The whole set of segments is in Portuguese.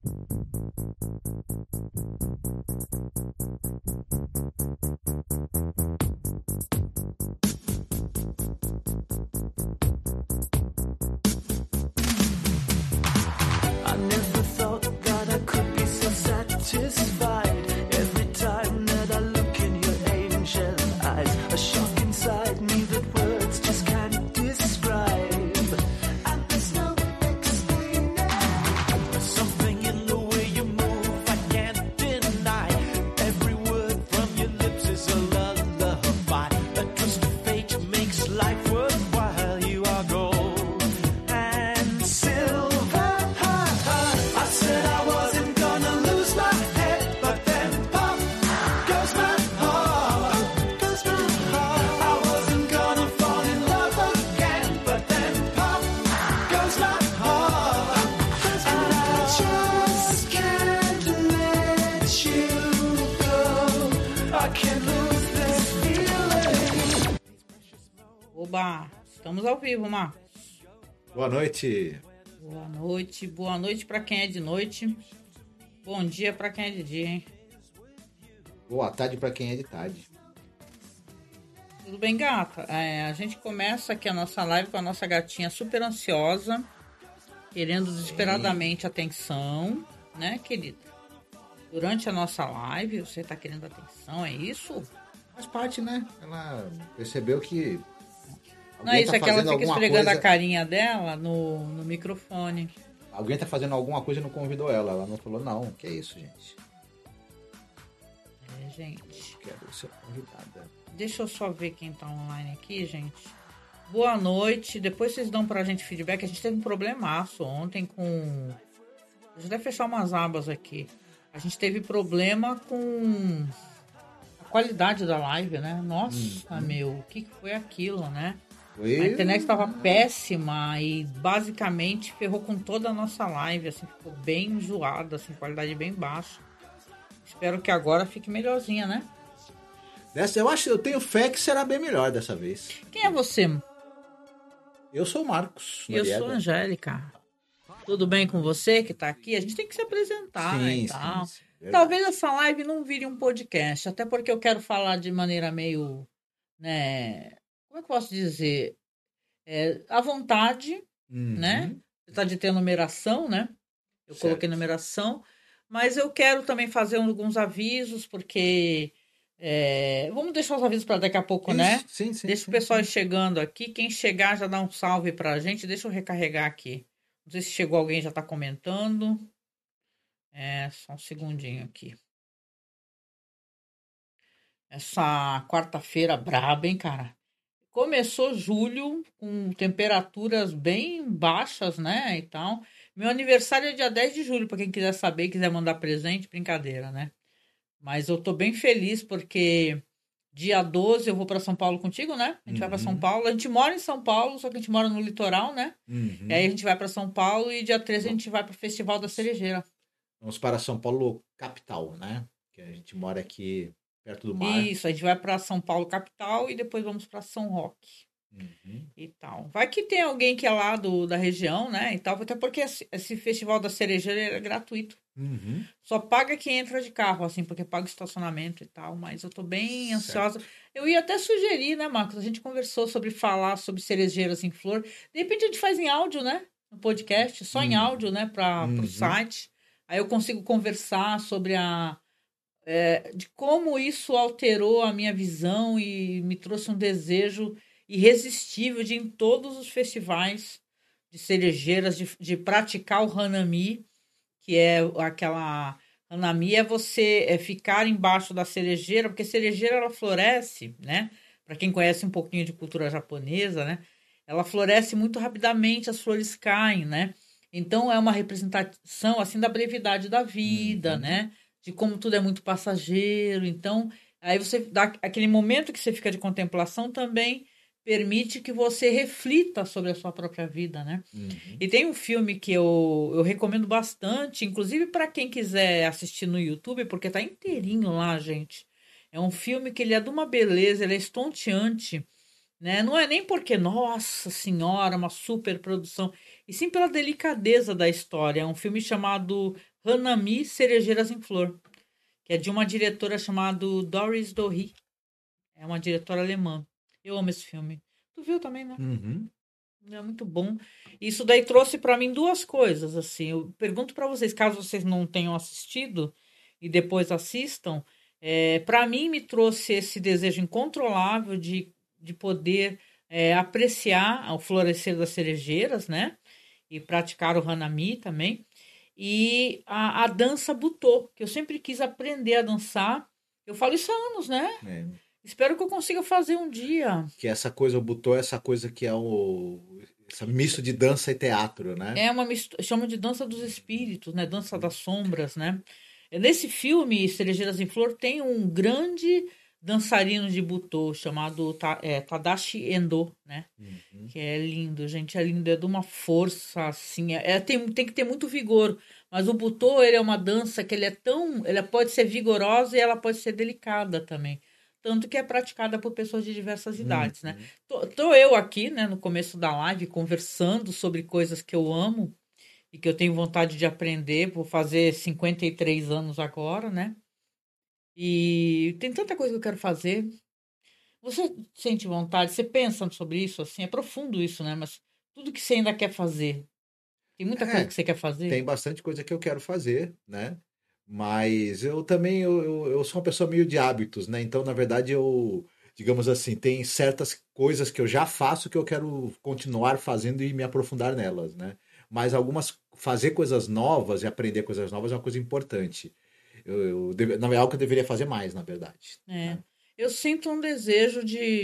I never thought that I could be so satisfied every time that I look in your angel eyes. A shock inside me that words just can't describe. And there's no explaining. There's something in the way you move I can't deny. Every word from your lips is a lullaby. A twist of fate makes life worthwhile. You are gold and silver. I said I wasn't gonna lose my head, but then pop goes my heart. I wasn't gonna fall in love again, but then pop goes my heart. And I just can't let you go. I can't lose this feeling. Oba, estamos ao vivo, Marcos. Boa noite. Boa noite para quem é de noite. Bom dia para quem é de dia, hein? Boa tarde para quem é de tarde. Tudo bem, gata? A gente começa aqui a nossa live com a nossa gatinha super ansiosa, querendo desesperadamente atenção, né, querida? Durante a nossa live, você tá querendo atenção, é isso? Faz parte, né? Ela percebeu que Não é isso, é que ela fica alguma esfregando coisa, a carinha dela no microfone. alguém tá fazendo alguma coisa e não convidou ela. Ela não falou, não, que é isso, gente? Gente, Quero ser convidada. deixa eu só ver quem tá online aqui, gente. Boa noite. Depois vocês dão pra gente feedback. A gente teve um problemaço ontem com... Deixa eu até fechar umas abas aqui. A gente teve problema com a qualidade da live, né? Nossa, meu, o que foi aquilo, né? A internet estava péssima e basicamente ferrou com toda a nossa live, assim, ficou bem zoada, assim, qualidade bem baixa. Espero que agora fique melhorzinha, né? Eu tenho fé que será bem melhor dessa vez. Quem é você? Eu sou o Marcos Eu Noriega. sou a Angélica. Tudo bem com você que tá aqui? A gente tem que se apresentar, né, e tal. Sim, verdade. Talvez essa live não vire um podcast, até porque eu quero falar de maneira meio, né, como é que eu posso dizer? À vontade, né? Você tá de ter numeração, né? Eu Certo. coloquei numeração, mas eu quero também fazer alguns avisos, porque vamos deixar os avisos para daqui a pouco, né? Sim. Deixa o pessoal ir chegando aqui. Quem chegar já dá um salve pra gente. Deixa eu recarregar aqui. Não sei se chegou alguém, já tá comentando. Só um segundinho aqui. Essa quarta-feira braba, hein, cara? Começou julho com temperaturas bem baixas, né, e tal. Meu aniversário é dia 10 de julho, para quem quiser saber, quiser mandar presente, brincadeira, né? Mas eu tô bem feliz porque dia 12 eu vou para São Paulo contigo, né? A gente vai para São Paulo. A gente mora em São Paulo, só que a gente mora no litoral, né? E aí a gente vai para São Paulo e dia 13 a gente vai para o Festival da Cerejeira. Vamos para São Paulo capital, né? Que a gente mora aqui perto do mar. Isso, a gente vai para São Paulo capital e depois vamos para São Roque. E tal. Vai que tem alguém que é lá da região, né? E tal, até porque esse Festival da Cerejeira é gratuito. Só paga quem entra de carro, assim, porque paga estacionamento e tal, mas eu tô bem ansiosa. Eu ia até sugerir, né, Marcos? A gente conversou sobre falar sobre cerejeiras em flor. De repente a gente faz em áudio, né? No podcast, só em áudio, né? Pro site. Aí eu consigo conversar sobre de como isso alterou a minha visão e me trouxe um desejo irresistível de ir em todos os festivais de cerejeiras, de praticar o Hanami, que é aquela... Hanami é você ficar embaixo da cerejeira, porque cerejeira ela floresce, né? Para quem conhece um pouquinho de cultura japonesa, né? Ela floresce muito rapidamente, as flores caem, né? Então é uma representação assim da brevidade da vida, né? De como tudo é muito passageiro. Então, aí você dá aquele momento que você fica de contemplação também permite que você reflita sobre a sua própria vida, né? E tem um filme que eu recomendo bastante, inclusive para quem quiser assistir no YouTube, porque tá inteirinho lá, gente. É um filme que ele é de uma beleza, ele é estonteante. né? Não é nem porque, nossa senhora, uma super produção, e sim pela delicadeza da história. É um filme chamado Hanami, Cerejeiras em Flor, que é de uma diretora chamada Doris Dory. É uma diretora alemã. Eu amo esse filme. Tu viu também, né? Uhum. É muito bom. Isso daí trouxe para mim duas coisas, assim. Eu pergunto para vocês, caso vocês não tenham assistido e depois assistam, para mim me trouxe esse desejo incontrolável de poder apreciar o florescer das cerejeiras, né? E praticar o hanami também. E a dança butô, que eu sempre quis aprender a dançar. Eu falo isso há anos, né? É. Espero que eu consiga fazer um dia. Que essa coisa, o butô, essa coisa que é essa misto de dança e teatro, né? É uma mistura, chama de dança dos espíritos, né? Dança das sombras, né? Nesse filme, Cerejeiras em Flor, tem um grande dançarino de butô chamado Tadashi Endo, né? Uhum. Que é lindo, gente, é lindo, é de uma força, assim, tem que ter muito vigor, mas o butô, ele é uma dança que ela pode ser vigorosa e ela pode ser delicada também, tanto que é praticada por pessoas de diversas idades, né? Uhum. Tô eu aqui, né, no começo da live, conversando sobre coisas que eu amo e que eu tenho vontade de aprender, vou fazer 53 anos agora, né? E tem tanta coisa que eu quero fazer. Você sente vontade, você pensa sobre isso, assim, é profundo isso, né? Mas tudo que você ainda quer fazer, tem muita coisa É, que você quer tem fazer? bastante coisa que eu quero fazer, né? Mas eu também eu sou uma pessoa meio de hábitos, né? Então, na verdade, digamos assim, tem certas coisas que eu já faço que eu quero continuar fazendo e me aprofundar nelas, né? Mas fazer coisas novas e aprender coisas novas é uma coisa importante. Não é algo que eu deveria fazer mais, na verdade, É. né? Eu sinto um desejo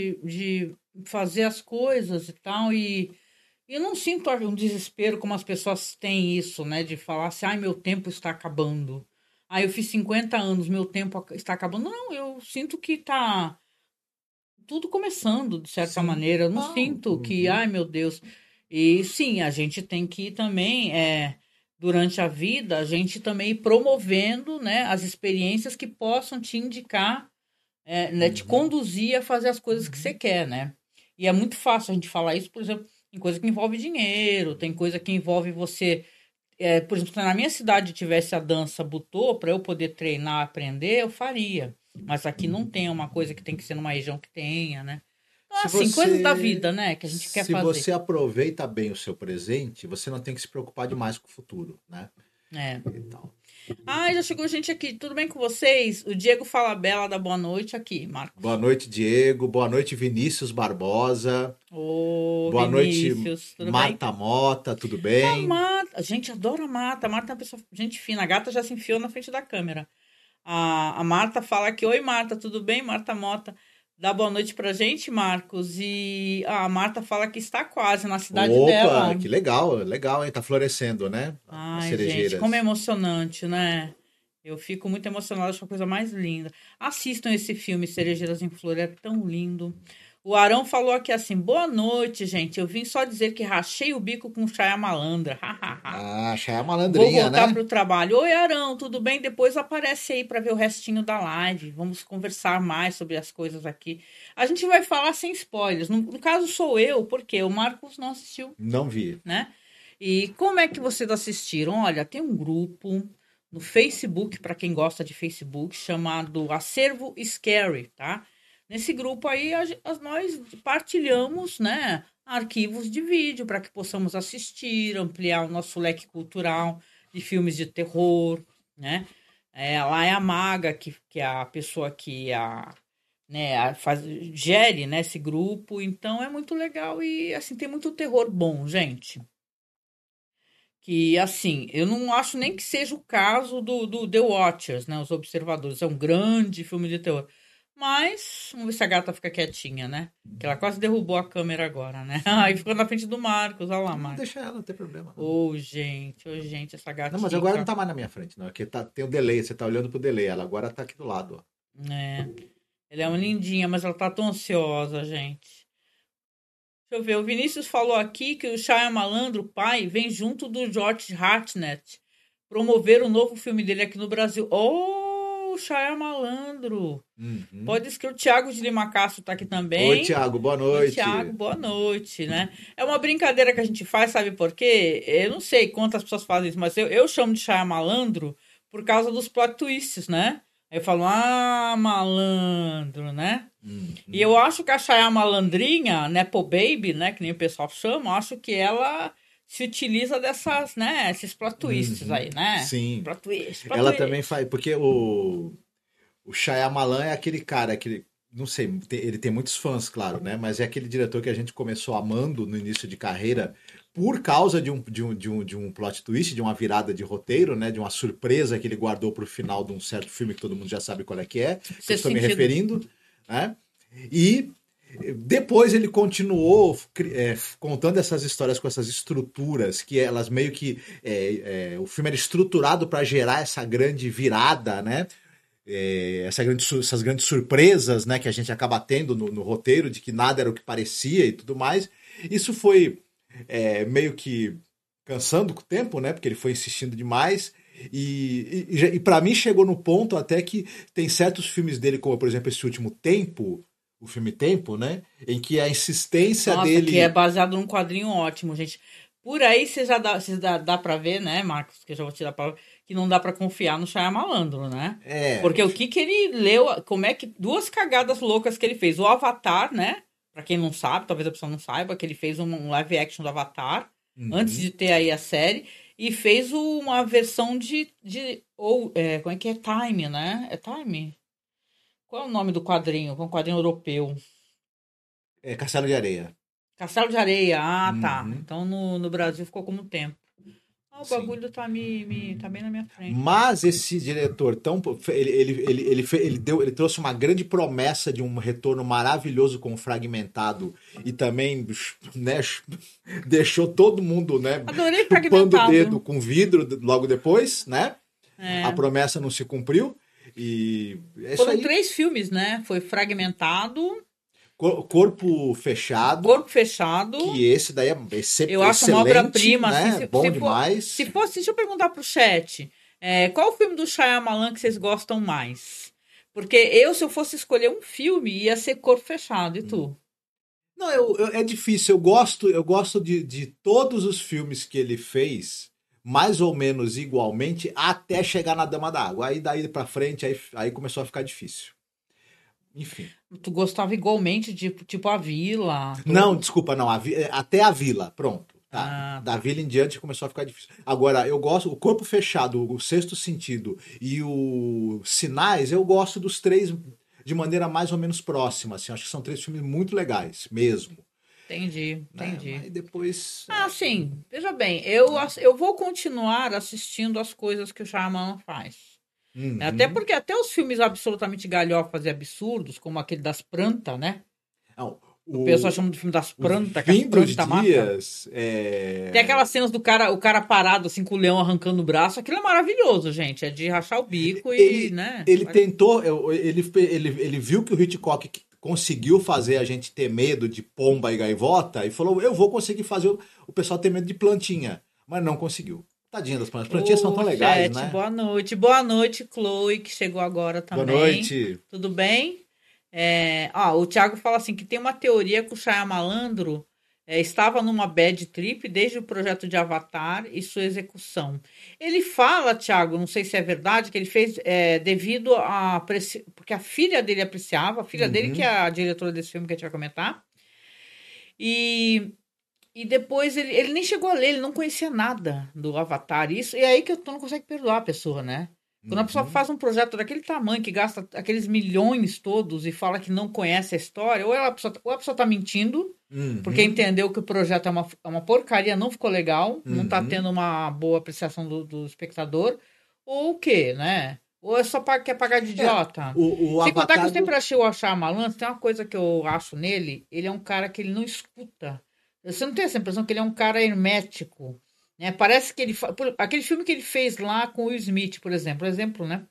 de fazer as coisas e tal, e eu não sinto um desespero como as pessoas têm isso, né? De falar assim, ai, meu tempo está acabando. Ah, eu fiz 50 anos, meu tempo está acabando. Não, eu sinto que tá tudo começando, de certa Sim. maneira. Eu não Não. sinto que, Uhum. ai, meu Deus. E sim, a gente tem que também, durante a vida, a gente também ir promovendo, né, as experiências que possam te indicar, né, te Uhum. conduzir a fazer as coisas que você quer, né? E é muito fácil a gente falar isso, por exemplo, em coisa que envolve dinheiro, tem coisa que envolve você. Por exemplo, se na minha cidade tivesse a dança butô, para eu poder treinar, aprender, eu faria. Mas aqui não tem uma coisa que tem que ser numa região que tenha, né? Então, Se assim, coisas da você, vida, né? Que a gente quer se fazer. você aproveita bem o seu presente, você não tem que se preocupar demais com o futuro, né? É. E tal. Ah, já chegou gente aqui. Tudo bem com vocês? O Diego Falabella da boa noite aqui, Boa Marcos. noite, Diego. Boa noite, Vinícius Barbosa. Ô, Boa noite, Vinícius, tudo bem? Marta Mota. Tudo A bem? Marta, a gente adora a Marta. A Marta é uma pessoa, gente fina. A gata já se enfiou na frente da câmera. A Marta fala aqui, oi Marta, tudo bem? Marta Mota dá boa noite pra gente, Marcos. E a Marta fala que está quase na cidade Opa, dela. que legal, legal, hein? Tá florescendo, né? As Ai, gente, como é cerejeiras. emocionante, né? Eu fico muito emocionada, acho a coisa mais linda. Assistam esse filme, Cerejeiras em Flor, é tão lindo. O Arão falou aqui assim: boa noite, gente. Eu vim só dizer que rachei o bico com Chaya Malandra. Ah, já é a Vou malandrinha, voltar né? para o trabalho. Oi, Arão, tudo bem? Depois aparece aí para ver o restinho da live. Vamos conversar mais sobre as coisas aqui. A gente vai falar sem spoilers. No caso, sou eu, porque o Marcos não assistiu, Não vi. né? E como é que vocês assistiram? Olha, tem um grupo no Facebook, para quem gosta de Facebook, chamado Acervo Scary, tá? Nesse grupo aí, nós partilhamos, né, arquivos de vídeo para que possamos assistir, ampliar o nosso leque cultural de filmes de terror, né? Lá é a Maga, que é a pessoa que gere, né, esse grupo. Então, é muito legal e, assim, tem muito terror bom, gente. Que, assim, eu não acho nem que seja o caso do The Watchers, né? Os Observadores. É um grande filme de terror. Mas, vamos ver se a gata fica quietinha, né? Que ela quase derrubou a câmera agora, né? Aí ficou na frente do Marcos. Olha lá, Não, Marcos. deixa ela, não tem problema, não. Ô, gente, essa Não, mas agora não gatica. tá mais na minha frente, não. Aqui tem o delay, você tá olhando pro delay. Ela agora tá aqui do lado, ó. É, ela é uma lindinha, mas ela tá tão ansiosa, gente. Deixa eu ver, o Vinícius falou aqui que o Shyamalan, o pai, vem junto do George Hartnett promover o novo filme dele aqui no Brasil. Oh, o Chaya Malandro. Uhum. Pode escrever. O Thiago de Lima Castro tá aqui também. Oi, Thiago, boa noite. Thiago, boa noite, né? É uma brincadeira que a gente faz, sabe por quê? Eu não sei quantas pessoas fazem isso, mas eu chamo de Chaya Malandro por causa dos plot twists, né? Aí eu falo, malandro, né? E eu acho que a Chaya Malandrinha, Nepo Baby, né? Que nem o pessoal chama, eu acho que ela se utiliza dessas, né? Esses plot twists aí, né? Sim. Plot twist, Ela também faz, porque o Shyamalan é aquele cara que, não sei, ele tem muitos fãs, claro, né? Mas é aquele diretor que a gente começou amando no início de carreira por causa de um plot twist, de uma virada de roteiro, né? De uma surpresa que ele guardou para o final de um certo filme que todo mundo já sabe qual é que é. Que eu estou me referindo, né? E depois ele continuou contando essas histórias com essas estruturas, que elas meio que... o filme era estruturado para gerar essa grande virada, né? Essas grandes surpresas, né, que a gente acaba tendo no roteiro, de que nada era o que parecia e tudo mais. Isso foi meio que cansando com o tempo, né? Porque ele foi insistindo demais. E para mim chegou no ponto até que tem certos filmes dele, como por exemplo esse último Tempo, o filme Tempo, né? Em que a insistência dele... que é baseado num quadrinho ótimo, gente. Por aí você já dá pra ver, né, Marcos, que eu já vou tirar a palavra, que não dá pra confiar no Chaya Malandro, né? Porque o que ele leu, como é que... Duas cagadas loucas que ele fez. O Avatar, né? Pra quem não sabe, talvez a pessoa não saiba, que ele fez um live action do Avatar, antes de ter aí a série, e fez uma versão como é que é? Time, né? É Time? Qual é o nome do quadrinho? É um quadrinho europeu. Castelo de Areia. Castelo de Areia, tá. Então no Brasil ficou como Tempo. O bagulho tá bem na minha frente. Mas esse diretor ele trouxe uma grande promessa de um retorno maravilhoso com o Fragmentado e também, né, deixou todo mundo, né, adorei chupando o dedo com vidro logo depois, né? A promessa não se cumpriu e foram 3 filmes, né? Foi Fragmentado, Corpo Fechado. Que esse daí é excelente. Eu acho uma obra-prima, né? Assim, Bom demais. Se fosse, deixa eu perguntar pro chat, qual o filme do Shyamalan que vocês gostam mais? Porque se eu fosse escolher um filme, ia ser Corpo Fechado, e tu? Não, é difícil. Eu gosto de todos os filmes que ele fez, mais ou menos igualmente, até chegar na Dama da Água. Aí daí pra frente, aí começou a ficar difícil. Enfim. Tu gostava igualmente de, tipo, A Vila? Não, desculpa, não. Até A Vila, pronto. Tá. Da Vila em diante começou a ficar difícil. Agora, eu gosto, o Corpo Fechado, o Sexto Sentido e o Sinais, eu gosto dos 3 de maneira mais ou menos próxima. Assim, acho que são 3 filmes muito legais, mesmo. Entendi. Aí depois... sim. Veja bem, eu vou continuar assistindo as coisas que o Shyamalan faz. Até porque até os filmes absolutamente galhofas e absurdos, como aquele das Prantas, né? Não, o pessoal chama do filme das Prantas, que as Prantas Dias, Tem aquelas cenas do cara, o cara parado assim com o leão arrancando o braço, aquilo é maravilhoso, gente. É de rachar o bico né? Ele tentou, ele viu que o Hitchcock conseguiu fazer a gente ter medo de pomba e gaivota e falou, eu vou conseguir fazer o pessoal ter medo de plantinha, mas não conseguiu. Tadinha das plantinhas. As plantinhas são tão legais, né? Boa noite, Chloe, que chegou agora também. Boa noite. Tudo bem? O Thiago fala assim, que tem uma teoria que o Shyamalan estava numa bad trip desde o projeto de Avatar e sua execução. Ele fala, Thiago, não sei se é verdade, que ele fez devido porque a filha dele apreciava, a filha dele que é a diretora desse filme que a gente vai comentar. E depois ele nem chegou a ler, ele não conhecia nada do Avatar. E é aí que tu não consegue perdoar a pessoa, né? Quando a pessoa faz um projeto daquele tamanho, que gasta aqueles milhões todos e fala que não conhece a história, ou a pessoa tá mentindo, porque entendeu que o projeto é uma porcaria, não ficou legal, não tá tendo uma boa apreciação do espectador, ou o quê, né? Ou é só quer pagar de idiota? Sem contar que eu sempre achei o Shyamalan, tem uma coisa que eu acho nele, ele é um cara que ele não escuta. Você não tem essa impressão que ele é um cara hermético, né? Parece que ele... Aquele filme que ele fez lá com o Will Smith, por exemplo, né?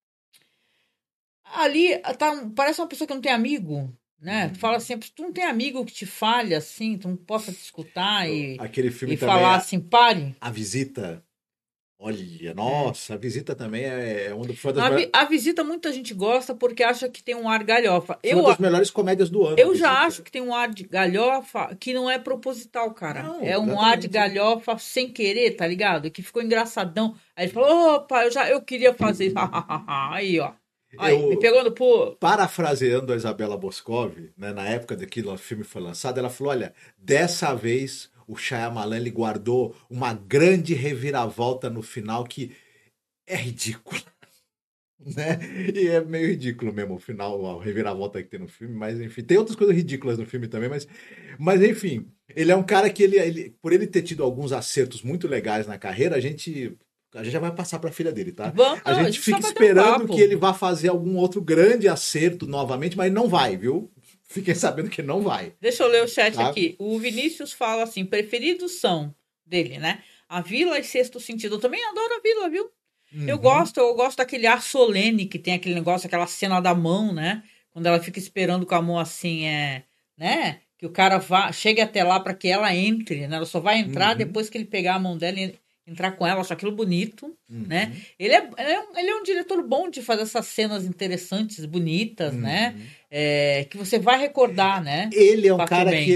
Ali parece uma pessoa que não tem amigo, né? Tu fala assim, tu não tem amigo que te fale assim, tu não possa te escutar Aquele filme e falar assim, pare. A Visita. Olha, nossa, a Visita também foi A Visita muita gente gosta porque acha que tem um ar galhofa. Foi uma das melhores comédias do ano. Eu já acho que tem um ar de galhofa que não é proposital, cara. Não, é um exatamente. ar de galhofa sem querer, tá ligado? Que ficou engraçadão. Aí ele falou, opa, eu queria fazer isso. Aí, ó. Aí, me pegou no pulo. Parafraseando a Isabela Boscov, né, na época que o filme foi lançado, ela falou, olha, dessa vez o Shyamalan ele guardou uma grande reviravolta no final que é ridícula. Né? E é meio ridículo mesmo o final, a reviravolta que tem no filme, mas enfim, tem outras coisas ridículas no filme também, mas enfim, ele é um cara que por ele ter tido alguns acertos muito legais na carreira, a gente já vai passar para a filha dele, tá? A gente fica esperando que ele vá fazer algum outro grande acerto novamente, mas não vai, viu? Fiquem sabendo que não vai. Deixa eu ler o chat aqui. O Vinícius fala assim, preferidos são dele, né? A Vila e Sexto Sentido. Eu também adoro a Vila, viu? Uhum. Eu gosto daquele ar solene que tem aquele negócio, aquela cena da mão, né? Quando ela fica esperando com a mão assim, né? Que o cara chegue até lá para que ela entre, né? Ela só vai entrar depois que ele pegar a mão dela e entrar com ela, acho aquilo bonito, né? Ele é um diretor bom de fazer essas cenas interessantes, bonitas, né? Que você vai recordar, né? Ele é um cara que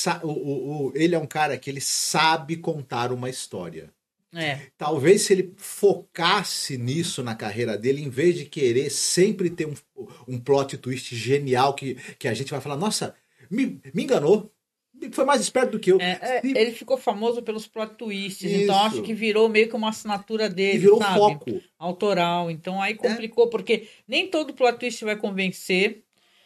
ele é um cara que ele sabe contar uma história. Talvez se ele focasse nisso na carreira dele, em vez de querer sempre ter um plot twist genial que a gente vai falar, nossa, me enganou. Foi mais esperto do que eu. Ele ficou famoso pelos plot twists, então acho que virou meio que uma assinatura dele, e virou sabe? Foco. Autoral. Então aí complicou, porque nem todo plot twist vai convencer.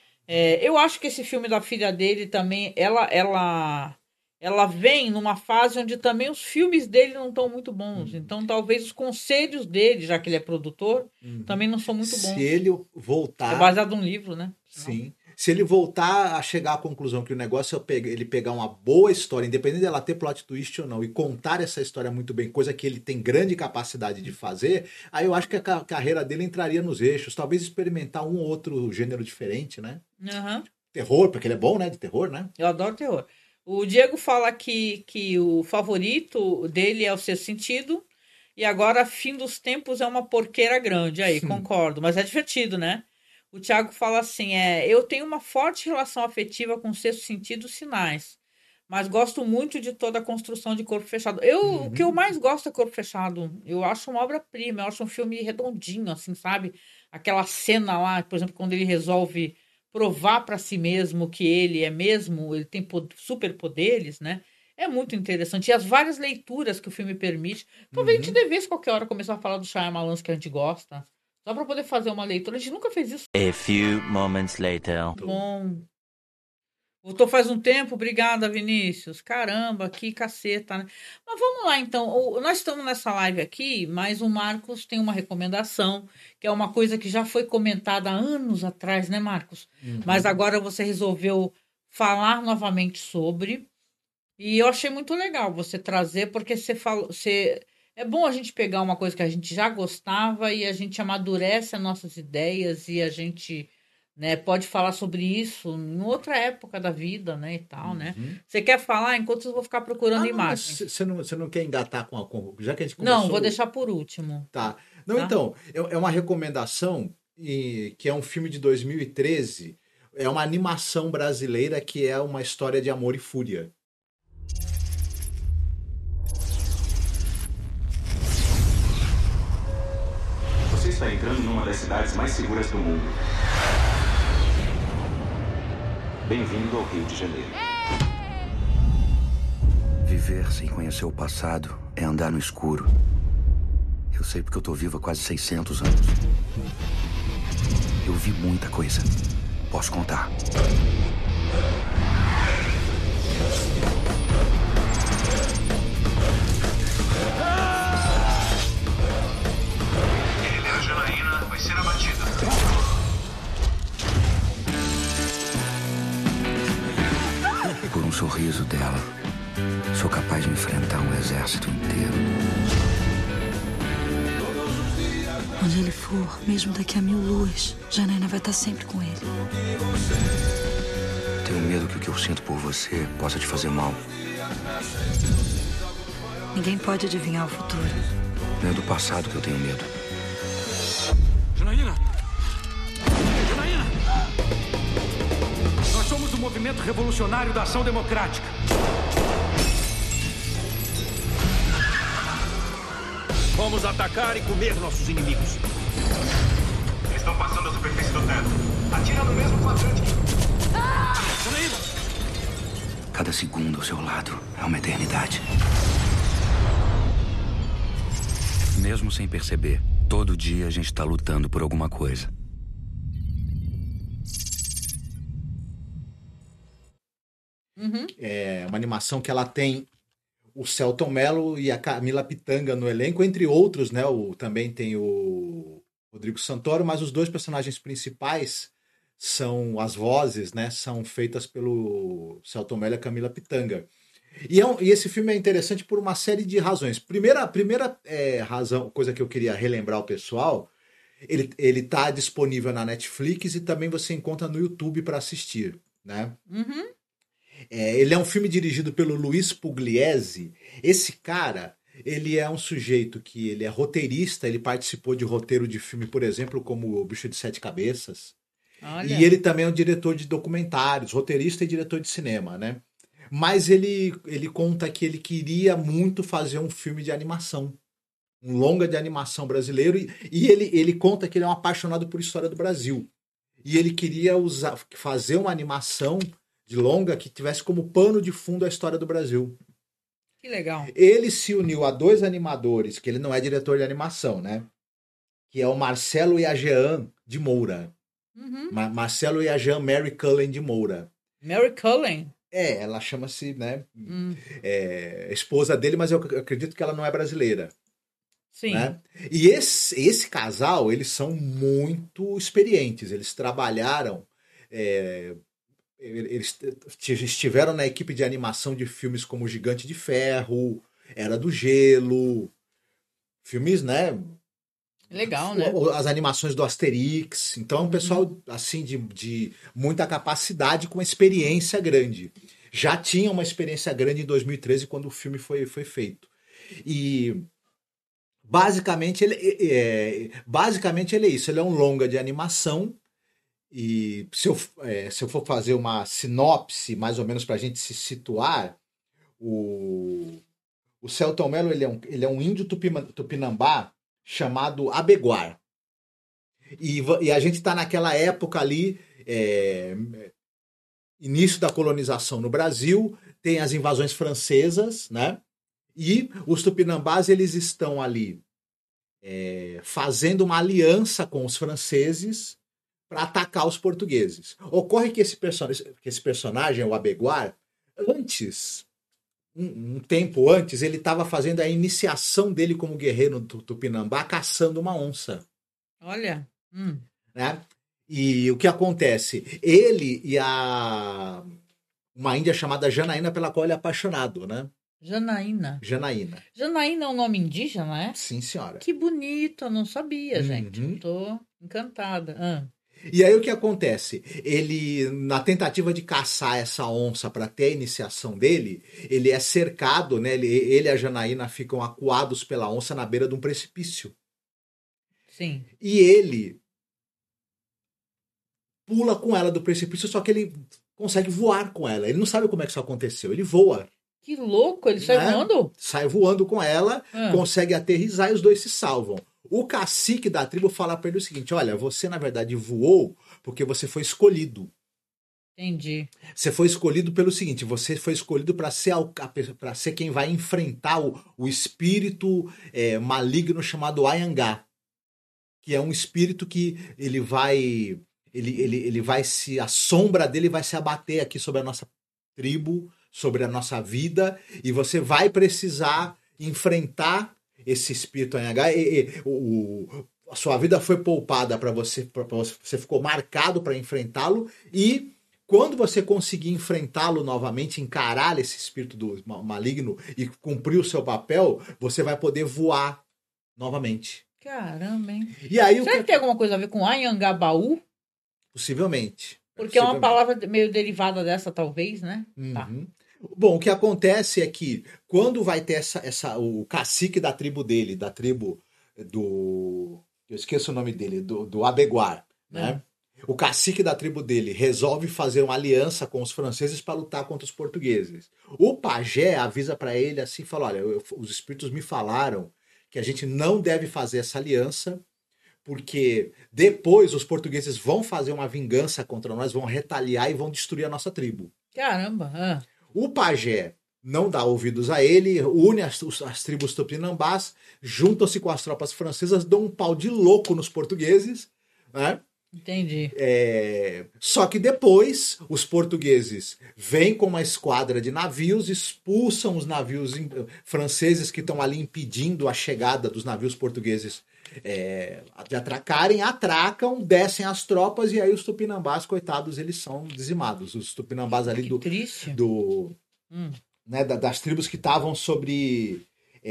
Eu acho que esse filme da filha dele também, ela vem numa fase onde também os filmes dele não estão muito bons. Então talvez os conselhos dele, já que ele é produtor, também não são muito bons. Se ele voltar... É baseado num livro, né? Sim. Se ele voltar a chegar à conclusão que o negócio é ele pegar uma boa história, independente dela ter plot twist ou não, e contar essa história muito bem, coisa que ele tem grande capacidade de fazer, aí eu acho que a carreira dele entraria nos eixos. Talvez experimentar um ou outro gênero diferente, né? Terror, porque ele é bom, né? De terror, né? Eu adoro terror. O Diego fala que o favorito dele é o Sexto Sentido, e agora Fim dos Tempos é uma porqueira grande. Aí, concordo, mas é divertido, né? O Thiago fala assim, eu tenho uma forte relação afetiva com o Sexto Sentido, Sinais, mas gosto muito de toda a construção de Corpo Fechado. O que eu mais gosto é Corpo Fechado. Eu acho uma obra-prima, eu acho um filme redondinho, assim, sabe? Aquela cena lá, por exemplo, quando ele resolve provar para si mesmo que ele tem superpoderes, né? É muito interessante. E as várias leituras que o filme permite. Talvez a gente devesse qualquer hora começar a falar do Shyamalan que a gente gosta. Só para poder fazer uma leitura. A gente nunca fez isso. A few moments later. Bom. Voltou faz um tempo. Obrigada, Vinícius. Caramba, que caceta, né? Mas vamos lá, então. Nós estamos nessa live aqui, mas o Marcos tem uma recomendação, que é uma coisa que já foi comentada há anos atrás, né, Marcos? Mas agora você resolveu falar novamente sobre. E eu achei muito legal você trazer, porque você falou... É bom a gente pegar uma coisa que a gente já gostava e a gente amadurece as nossas ideias e a gente, né, pode falar sobre isso em outra época da vida, né, e tal, né? Você quer falar? Enquanto eu vou ficar procurando imagens. Você não quer engatar com já que a gente começou... Não, vou deixar por último. Tá. Não, tá? Então, é uma recomendação que é um filme de 2013, é uma animação brasileira que é uma história de amor e fúria. Você está entrando numa das cidades mais seguras do mundo. Bem-vindo ao Rio de Janeiro. Viver sem conhecer o passado é andar no escuro. Eu sei porque eu tô vivo há quase 600 anos. Eu vi muita coisa. Posso contar. Vai ser abatida. Por um sorriso dela, sou capaz de enfrentar um exército inteiro. Onde ele for, mesmo daqui a 1000 luas, Janaína vai estar sempre com ele. Tenho medo que o que eu sinto por você possa te fazer mal. Ninguém pode adivinhar o futuro. Não é do passado que eu tenho medo. Janaína! Janaína! Nós somos o Movimento Revolucionário da Ação Democrática. Vamos atacar e comer nossos inimigos. Eles estão passando a superfície do teto. Atira no mesmo quadrante. Janaína! Cada segundo ao seu lado é uma eternidade. Mesmo sem perceber, todo dia a gente tá lutando por alguma coisa. É uma animação que ela tem o Selton Mello e a Camila Pitanga no elenco, entre outros, né? Também tem o Rodrigo Santoro, mas os dois personagens principais são as vozes, né? São feitas pelo Selton Mello e a Camila Pitanga. E esse filme é interessante por uma série de razões. Primeira razão, coisa que eu queria relembrar ao pessoal, ele tá disponível na Netflix e também você encontra no YouTube para assistir, né? Ele é um filme dirigido pelo Luiz Pugliese. Esse cara, ele é um sujeito que ele é roteirista, ele participou de roteiro de filme, por exemplo, como O Bicho de Sete Cabeças. Olha. E ele também é um diretor de documentários, roteirista e diretor de cinema, né? Mas ele conta que ele queria muito fazer um filme de animação, um longa de animação brasileiro, e ele conta que ele é um apaixonado por história do Brasil. E ele queria fazer uma animação de longa que tivesse como pano de fundo a história do Brasil. Que legal. Ele se uniu a dois animadores, que ele não é diretor de animação, né? Que é o Marcelo e a Jean de Moura. Marcelo e a Jean Mary Cullen de Moura. Mary Cullen. Ela chama-se, né? Esposa dele, mas eu acredito que ela não é brasileira. Sim. Né? E esse casal, eles são muito experientes. Eles trabalharam... Eles estiveram na equipe de animação de filmes como Gigante de Ferro, Era do Gelo, filmes, né? Legal, né? As animações do Asterix. Então é um pessoal assim de muita capacidade, com experiência grande. Já tinha uma experiência grande em 2013, quando o filme foi feito. E basicamente ele é isso. Ele é um longa de animação. E se eu for fazer uma sinopse, mais ou menos para a gente se situar, o Selton Mello ele é um índio tupinambá chamado Abeguar. E a gente está naquela época ali, início da colonização no Brasil, tem as invasões francesas, né? E os tupinambás eles estão ali fazendo uma aliança com os franceses para atacar os portugueses. Ocorre que esse personagem, o Abeguar, antes, um tempo antes, ele estava fazendo a iniciação dele como guerreiro do Tupinambá, caçando uma onça. Olha. Né? E o que acontece? Ele e uma índia chamada Janaína, pela qual ele é apaixonado, né? Janaína. Janaína Janaína é um nome indígena, é? Sim, senhora. Que bonito, eu não sabia, gente. Tô encantada. E aí o que acontece? Ele, na tentativa de caçar essa onça para ter a iniciação dele, ele é cercado, né? Ele e a Janaína ficam acuados pela onça na beira de um precipício. Sim. E ele pula com ela do precipício, só que ele consegue voar com ela. Ele não sabe como é que isso aconteceu. Ele voa. Que louco, ele sai voando? Sai voando com ela, consegue aterrissar e os dois se salvam. O cacique da tribo fala para ele o seguinte: olha, você na verdade voou porque você foi escolhido. Entendi. Você foi escolhido pelo seguinte: você foi escolhido para ser quem vai enfrentar o espírito maligno chamado Ayangá, que é um espírito que ele vai a sombra dele vai se abater aqui sobre a nossa tribo, sobre a nossa vida, e você vai precisar enfrentar esse espírito Ayangá. A sua vida foi poupada para você ficou marcado para enfrentá-lo, e quando você conseguir enfrentá-lo novamente, encarar esse espírito do maligno e cumprir o seu papel, você vai poder voar novamente. Caramba, hein? E aí, será que tem alguma coisa a ver com Anhangabaú? Possivelmente. Porque é uma palavra meio derivada dessa, talvez, né? Uhum. Tá. Bom, o que acontece é que quando vai ter o cacique da tribo dele, da tribo do... Eu esqueço o nome dele, do Abeguar, né? O cacique da tribo dele resolve fazer uma aliança com os franceses para lutar contra os portugueses. O pajé avisa para ele assim, fala, olha, os espíritos me falaram que a gente não deve fazer essa aliança, porque depois os portugueses vão fazer uma vingança contra nós, vão retaliar e vão destruir a nossa tribo. Caramba! O pajé não dá ouvidos a ele, une as tribos tupinambás, juntam-se com as tropas francesas, dão um pau de louco nos portugueses, né? Entendi. Só que depois os portugueses vêm com uma esquadra de navios, expulsam os navios franceses que estão ali impedindo a chegada dos navios portugueses de atracarem, atracam, descem as tropas e aí os tupinambás, coitados, eles são dizimados. Os tupinambás ali das tribos que estavam sobre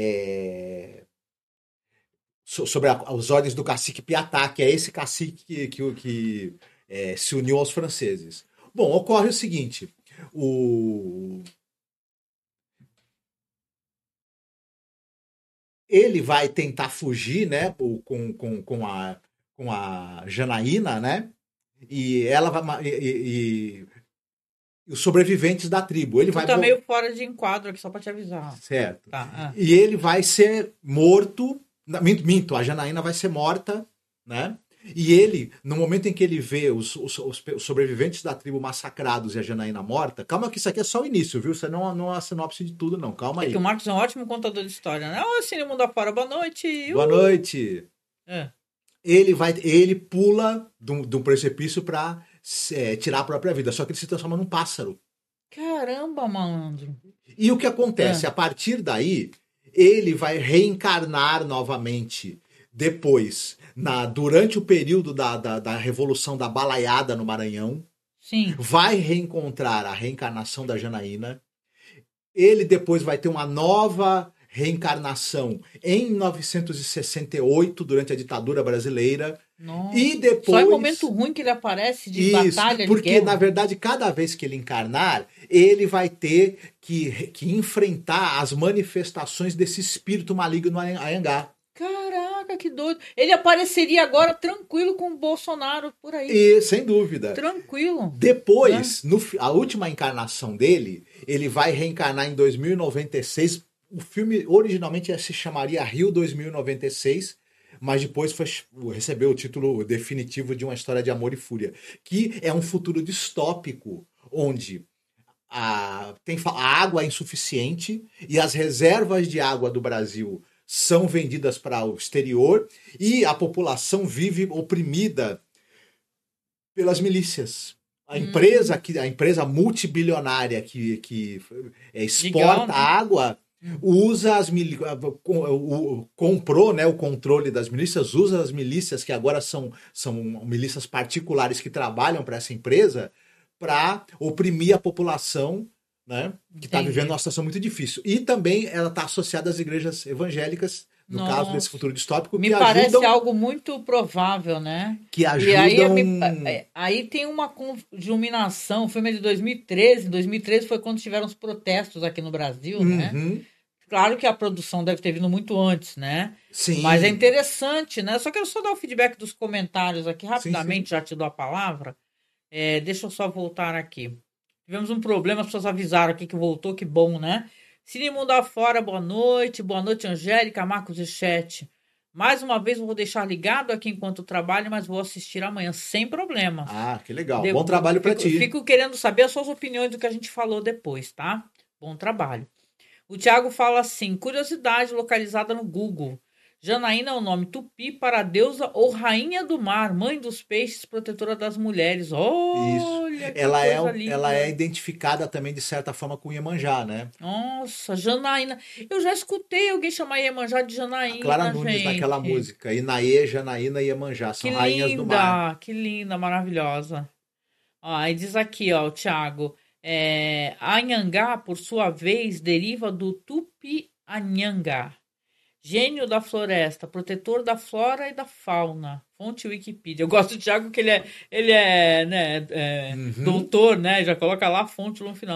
as ordens do cacique Piatá, que é esse cacique que se uniu aos franceses. Bom, ocorre o seguinte, ele vai tentar fugir, né, com a Janaína, né, e ela vai... E os sobreviventes da tribo. Ele vai meio fora de enquadro aqui, só pra te avisar. Certo. Tá. E ele vai ser morto... Minto, a Janaína vai ser morta, né? E ele, no momento em que ele vê os sobreviventes da tribo massacrados e a Janaína morta... Calma que isso aqui é só o início, viu? Isso não é a sinopse de tudo, não. Calma aí. Que o Marcos é um ótimo contador de história, né? Ô, Cine Mundo Afora, boa noite! Boa noite! Ele pula de um precipício pra... tirar a própria vida, só que ele se transforma num pássaro. Caramba, malandro. E o que acontece? A partir daí, ele vai reencarnar novamente depois, durante o período da Revolução da Balaiada no Maranhão. Sim. Vai reencontrar a reencarnação da Janaína. Ele depois vai ter uma nova reencarnação em 1968, durante a ditadura brasileira. Nossa. E depois... Só é momento ruim que ele aparece de batalha, porque, de guerra. na verdade, cada vez que ele encarnar, ele vai ter que enfrentar as manifestações desse espírito maligno no Anhangá. Caraca, que doido. Ele apareceria agora tranquilo com o Bolsonaro por aí. E, sem dúvida. Tranquilo. Depois, a última encarnação dele, ele vai reencarnar em 2096. O filme originalmente se chamaria Rio 2096, mas depois recebeu o título definitivo de Uma História de Amor e Fúria, que é um futuro distópico, onde a água é insuficiente e as reservas de água do Brasil são vendidas para o exterior e a população vive oprimida pelas milícias. A empresa multibilionária que exporta água usa comprou, né, o controle das milícias, usa as milícias que agora são milícias particulares que trabalham para essa empresa para oprimir a população, né, que está vivendo uma situação muito difícil. E também ela está associada às igrejas evangélicas, no caso desse futuro distópico, me parece algo muito provável, né? Que ajudam... E aí tem uma conjuminação, o filme é de 2013, 2013 foi quando tiveram os protestos aqui no Brasil, né? Claro que a produção deve ter vindo muito antes, né? Sim. Mas é interessante, né? Só quero dar o feedback dos comentários aqui rapidamente, já te dou a palavra. Deixa eu só voltar aqui. Tivemos um problema, as pessoas avisaram aqui que voltou, que bom, né? Cine Mundo Afora, boa noite, Angélica, Marcos e Chat. Mais uma vez eu vou deixar ligado aqui enquanto trabalho, mas vou assistir amanhã, sem problema. Ah, que legal, bom trabalho para ti. Fico querendo saber as suas opiniões do que a gente falou depois, tá? Bom trabalho. O Thiago fala assim, curiosidade localizada no Google. Janaína é o nome tupi para a deusa ou rainha do mar, mãe dos peixes, protetora das mulheres. Olha, isso. Ela é identificada também, de certa forma, com Iemanjá, né? Nossa, Janaína. Eu já escutei alguém chamar Iemanjá de Janaína, Clara Nunes, gente. naquela música. Inaê, Janaína e Iemanjá. São rainhas do mar. Que linda, maravilhosa. Aí diz aqui, ó, o Thiago. Anhangá, por sua vez, deriva do Tupi-Anhangá. Gênio da floresta, protetor da flora e da fauna. Fonte Wikipedia. Eu gosto do Thiago que ele é né, doutor, né? Já coloca lá a fonte no final.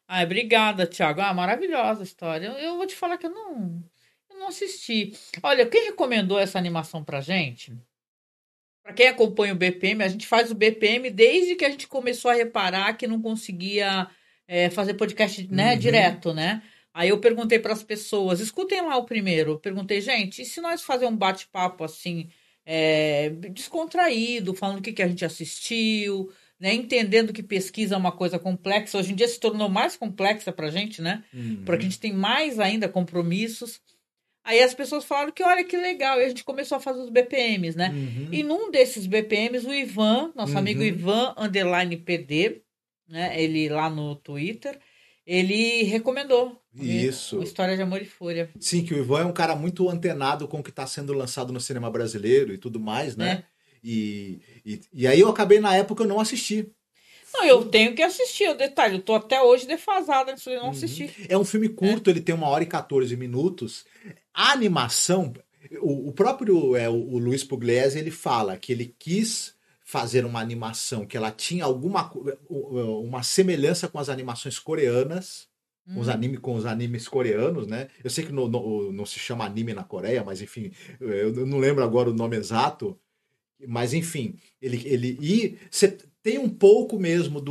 Ai, obrigada, Thiago. Maravilhosa a história. Eu vou te falar que eu não assisti. Olha, quem recomendou essa animação pra gente? Pra quem acompanha o BPM, a gente faz o BPM desde que a gente começou a reparar que não conseguia fazer podcast, né, direto, né? Aí eu perguntei para as pessoas, escutem lá o primeiro. Eu perguntei, gente, e se nós fazer um bate-papo assim, descontraído, falando o que a gente assistiu, né? Entendendo que pesquisa é uma coisa complexa. Hoje em dia se tornou mais complexa pra gente, né? Porque a gente tem mais ainda compromissos. Aí as pessoas falaram que, olha, que legal. E a gente começou a fazer os BPMs, né? E num desses BPMs, o Ivan, nosso amigo Ivan, _PD, né? Ele lá no Twitter, ele recomendou. Isso. Uma História de Amor e Fúria. Sim, que o Ivan é um cara muito antenado com o que está sendo lançado no cinema brasileiro e tudo mais, né? E aí eu acabei, na época, eu não assisti. Não, eu tenho que assistir, o detalhe. Eu tô até hoje defasada nisso, eu não assisti. É um filme curto, ele tem 1h14. A animação, o próprio o Luiz Pugliese, ele fala que ele quis fazer uma animação que ela tinha uma semelhança com as animações coreanas, com os animes coreanos, né? Eu sei que não se chama anime na Coreia, mas enfim, eu não lembro agora o nome exato, mas enfim, e você tem um pouco mesmo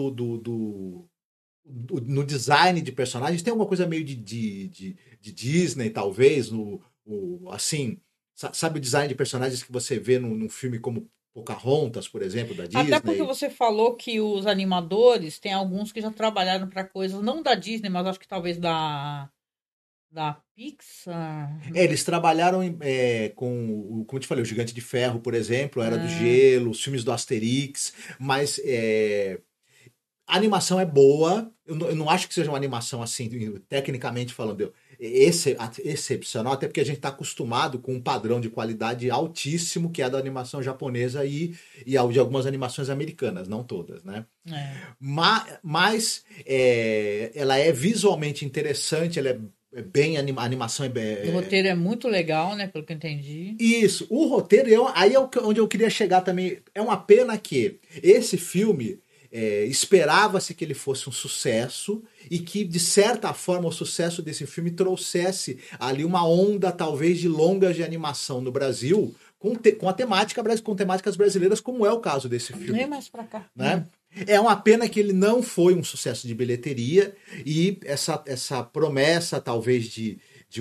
no design de personagens, tem alguma coisa meio de Disney, talvez, assim, sabe o design de personagens que você vê num filme como Pocahontas, por exemplo, da Disney? Até porque você falou que os animadores, tem alguns que já trabalharam para coisas, não da Disney, mas acho que talvez da Pixar. Eles trabalharam como eu te falei, o Gigante de Ferro, por exemplo, Era do Gelo, os filmes do Asterix, mas a animação é boa. Eu não acho que seja uma animação assim, tecnicamente falando, excepcional, até porque a gente está acostumado com um padrão de qualidade altíssimo, que é da animação japonesa e de algumas animações americanas, não todas, né? Mas ela é visualmente interessante, ela é bem a animação O roteiro é muito legal, né? Pelo que eu entendi. Isso, o roteiro, aí é onde eu queria chegar também. É uma pena que esse filme esperava-se que ele fosse um sucesso e que, de certa forma, o sucesso desse filme trouxesse ali uma onda, talvez, de longas de animação no Brasil com temáticas brasileiras, como é o caso desse filme. Vem mais pra cá. Né? É uma pena que ele não foi um sucesso de bilheteria e essa promessa, talvez, de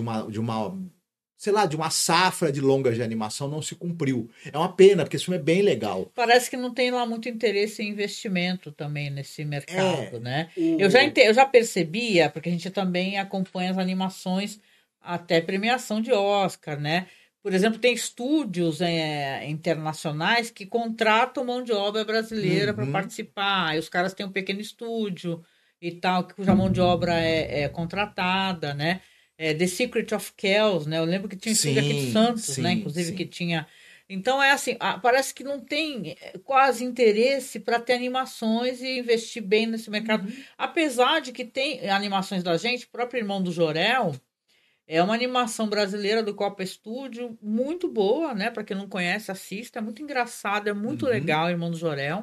uma safra de longas de animação não se cumpriu. É uma pena, porque esse filme é bem legal. Parece que não tem lá muito interesse em investimento também nesse mercado, né? Eu já percebia, porque a gente também acompanha as animações até premiação de Oscar, né? Por exemplo, tem estúdios internacionais que contratam mão de obra brasileira para participar. E os caras têm um pequeno estúdio e tal, cuja mão de obra é contratada, né? The Secret of Kells, né? Eu lembro que tinha um estúdio aqui de Santos, né? Inclusive, que tinha... Então, é assim, parece que não tem quase interesse para ter animações e investir bem nesse mercado. Apesar de que tem animações da gente, o próprio Irmão do Jorel, é uma animação brasileira do Copa Estúdio, muito boa, né? Para quem não conhece, assista. É muito engraçado, é muito legal, Irmão do Jorel.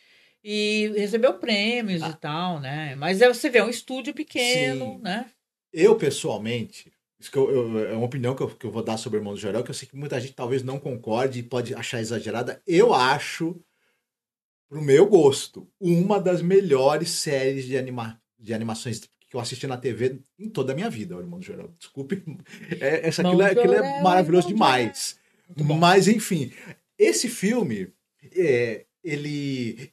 E recebeu prêmios e tal, né? Mas você vê, é um estúdio pequeno, né? Eu, pessoalmente, isso é uma opinião que eu vou dar sobre o Irmão do Jorel, que eu sei que muita gente talvez não concorde e pode achar exagerada. Eu acho, pro meu gosto, uma das melhores séries de animações que eu assisti na TV em toda a minha vida, o Irmão do Jorel. Desculpe, aquilo é maravilhoso demais. Mas, enfim, esse filme, ele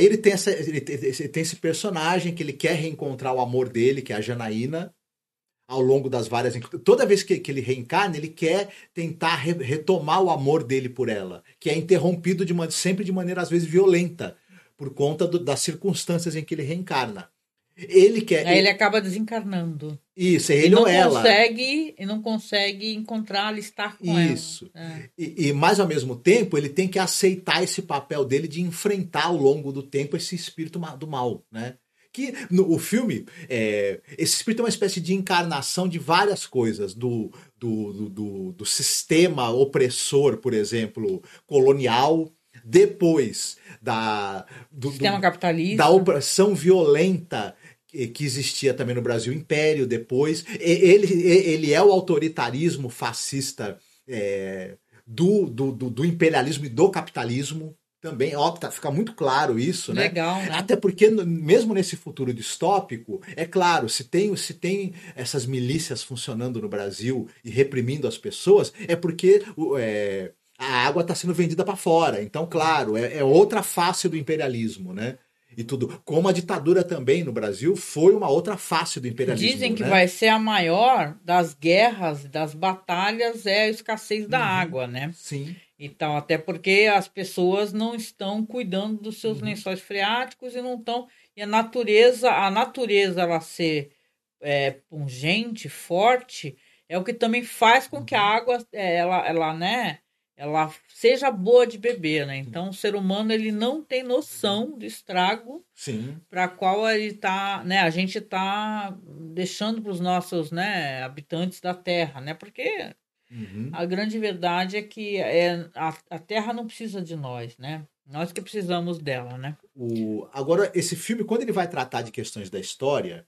tem esse personagem que ele quer reencontrar o amor dele, que é a Janaína, ao longo das várias... Toda vez que ele reencarna, ele quer tentar retomar o amor dele por ela, que é interrompido sempre de maneira, às vezes, violenta, por conta das circunstâncias em que ele reencarna. Aí ele acaba desencarnando. Isso, é ele ou ela. E não consegue encontrar, estar com ela. Isso. Mas, ao mesmo tempo, ele tem que aceitar esse papel dele de enfrentar, ao longo do tempo, esse espírito do mal, né? Que o filme, esse espírito é uma espécie de encarnação de várias coisas, do sistema opressor, por exemplo, colonial, depois sistema capitalista, da opressão violenta que existia também no Brasil, Império depois. Ele é o autoritarismo fascista do imperialismo e do capitalismo também. Óbvio, fica muito claro isso, né? Legal, né? Até porque, mesmo nesse futuro distópico, é claro, se tem essas milícias funcionando no Brasil e reprimindo as pessoas, é porque a água está sendo vendida para fora. Então, claro, é outra face do imperialismo, né? E tudo. Como a ditadura também no Brasil foi uma outra face do imperialismo. Dizem que né? vai ser a maior das guerras, das batalhas, é a escassez da água, né? Sim. Então, até porque as pessoas não estão cuidando dos seus lençóis freáticos e não estão. E a natureza ela ser pungente, forte, é o que também faz com que a água ela seja boa de beber, né? Então, o ser humano ele não tem noção do estrago para qual ele tá, né? A gente está deixando para os nossos, né, habitantes da Terra, né? Porque a grande verdade é que a Terra não precisa de nós, né? Nós que precisamos dela, né? Agora, esse filme, quando ele vai tratar de questões da história,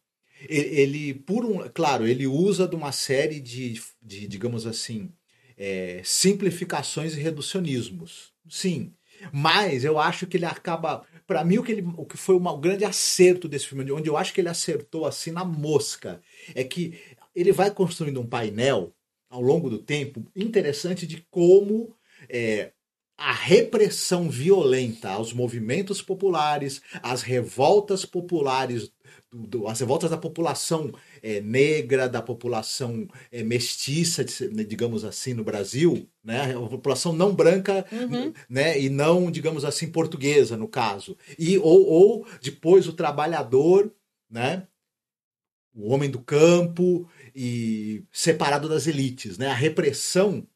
claro, ele usa de uma série de digamos assim, simplificações e reducionismos. Sim. Mas eu acho que ele acaba... Para mim, o que foi um grande acerto desse filme, onde eu acho que ele acertou assim na mosca, é que ele vai construindo um painel ao longo do tempo interessante de como a repressão violenta aos movimentos populares, as revoltas populares, as revoltas da população negra, da população mestiça, digamos assim, no Brasil, né? A população não branca, né? E não, digamos assim, portuguesa, no caso. Ou depois o trabalhador, né? O homem do campo e separado das elites, né? A repressão,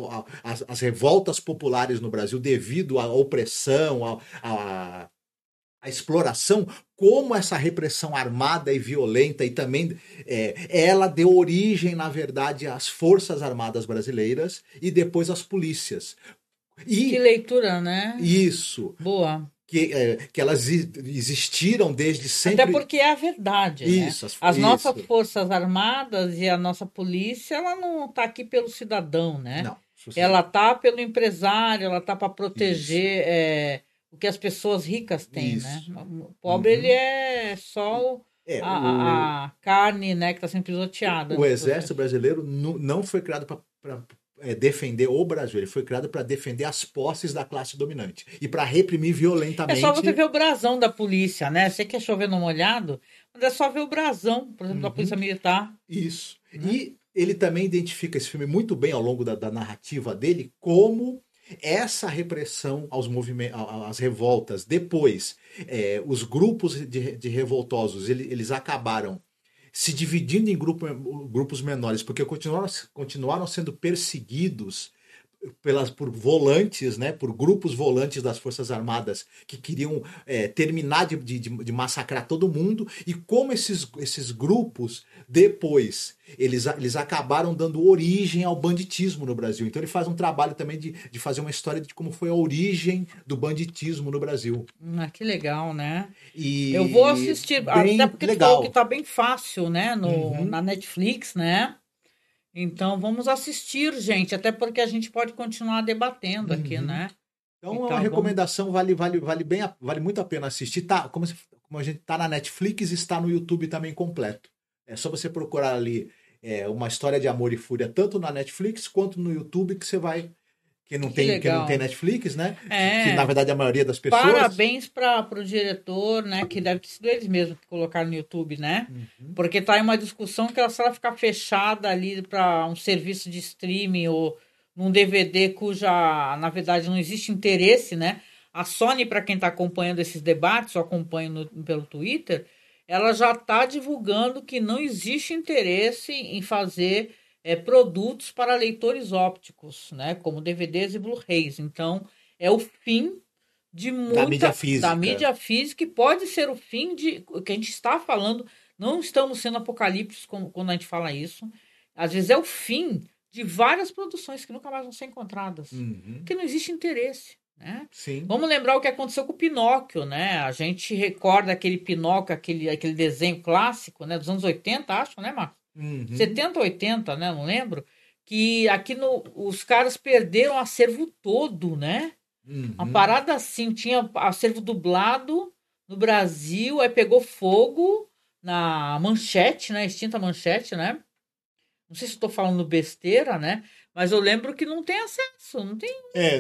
as revoltas populares no Brasil devido à opressão, à exploração, como essa repressão armada e violenta e também ela deu origem, na verdade, às Forças Armadas Brasileiras e depois às polícias. Que leitura, né? Isso. Boa. Que elas existiram desde sempre. Até porque é a verdade, isso, né? As nossas Forças Armadas e a nossa polícia, ela não está aqui pelo cidadão, né? Não. Ela está pelo empresário, ela está para proteger o que as pessoas ricas têm, né? O pobre, ele é só a carne, né, que está sendo pisoteada. O Exército Brasileiro não foi criado para defender o Brasil, ele foi criado para defender as posses da classe dominante e para reprimir violentamente. É só você ver o brasão da polícia, né? Você quer chover no molhado, mas é só ver o brasão, por exemplo, da Polícia Militar. Isso. E ele também identifica esse filme muito bem ao longo da narrativa dele, como essa repressão aos movimentos, às revoltas, depois os grupos de revoltosos, eles acabaram se dividindo em grupos menores, porque continuaram sendo perseguidos por volantes, né, por grupos volantes das Forças Armadas que queriam terminar de massacrar todo mundo, e como esses grupos depois eles acabaram dando origem ao banditismo no Brasil. Então ele faz um trabalho também de fazer uma história de como foi a origem do banditismo no Brasil. Que legal, né? Eu vou assistir, até porque tu falou que tá bem fácil, né, na Netflix, né? Então, vamos assistir, gente, até porque a gente pode continuar debatendo aqui, né? Então, é uma recomendação, vale muito a pena assistir. Tá, como a gente tá na Netflix, está no YouTube também completo. É só você procurar ali uma história de amor e fúria, tanto na Netflix quanto no YouTube, que você vai... Que não tem Netflix, né? Que, na verdade, a maioria das pessoas... Parabéns para o diretor, né? Que deve ter sido eles mesmos que colocaram no YouTube, né? Porque tá aí uma discussão que se ela ficar fechada ali para um serviço de streaming ou num DVD cuja, na verdade, não existe interesse, né? A Sony, para quem está acompanhando esses debates, ou acompanha pelo Twitter, ela já está divulgando que não existe interesse em fazer... produtos para leitores ópticos, né, como DVDs e Blu-rays. Então, é o fim de muita... Da mídia física, e pode ser o fim de... O que a gente está falando, não estamos sendo apocalípticos quando a gente fala isso. Às vezes é o fim de várias produções que nunca mais vão ser encontradas. Porque não existe interesse. né? Sim. Vamos lembrar o que aconteceu com o Pinóquio, né? A gente recorda aquele Pinóquio, aquele desenho clássico, né? Dos anos 80, acho, né, Marcos? 70, 80, né? Não lembro. Que aqui os caras perderam o acervo todo, né? Uma parada assim, tinha acervo dublado no Brasil, aí pegou fogo na Manchete, né? Extinta Manchete, né? Não sei se estou falando besteira, né? Mas eu lembro que não tem acesso, não tem.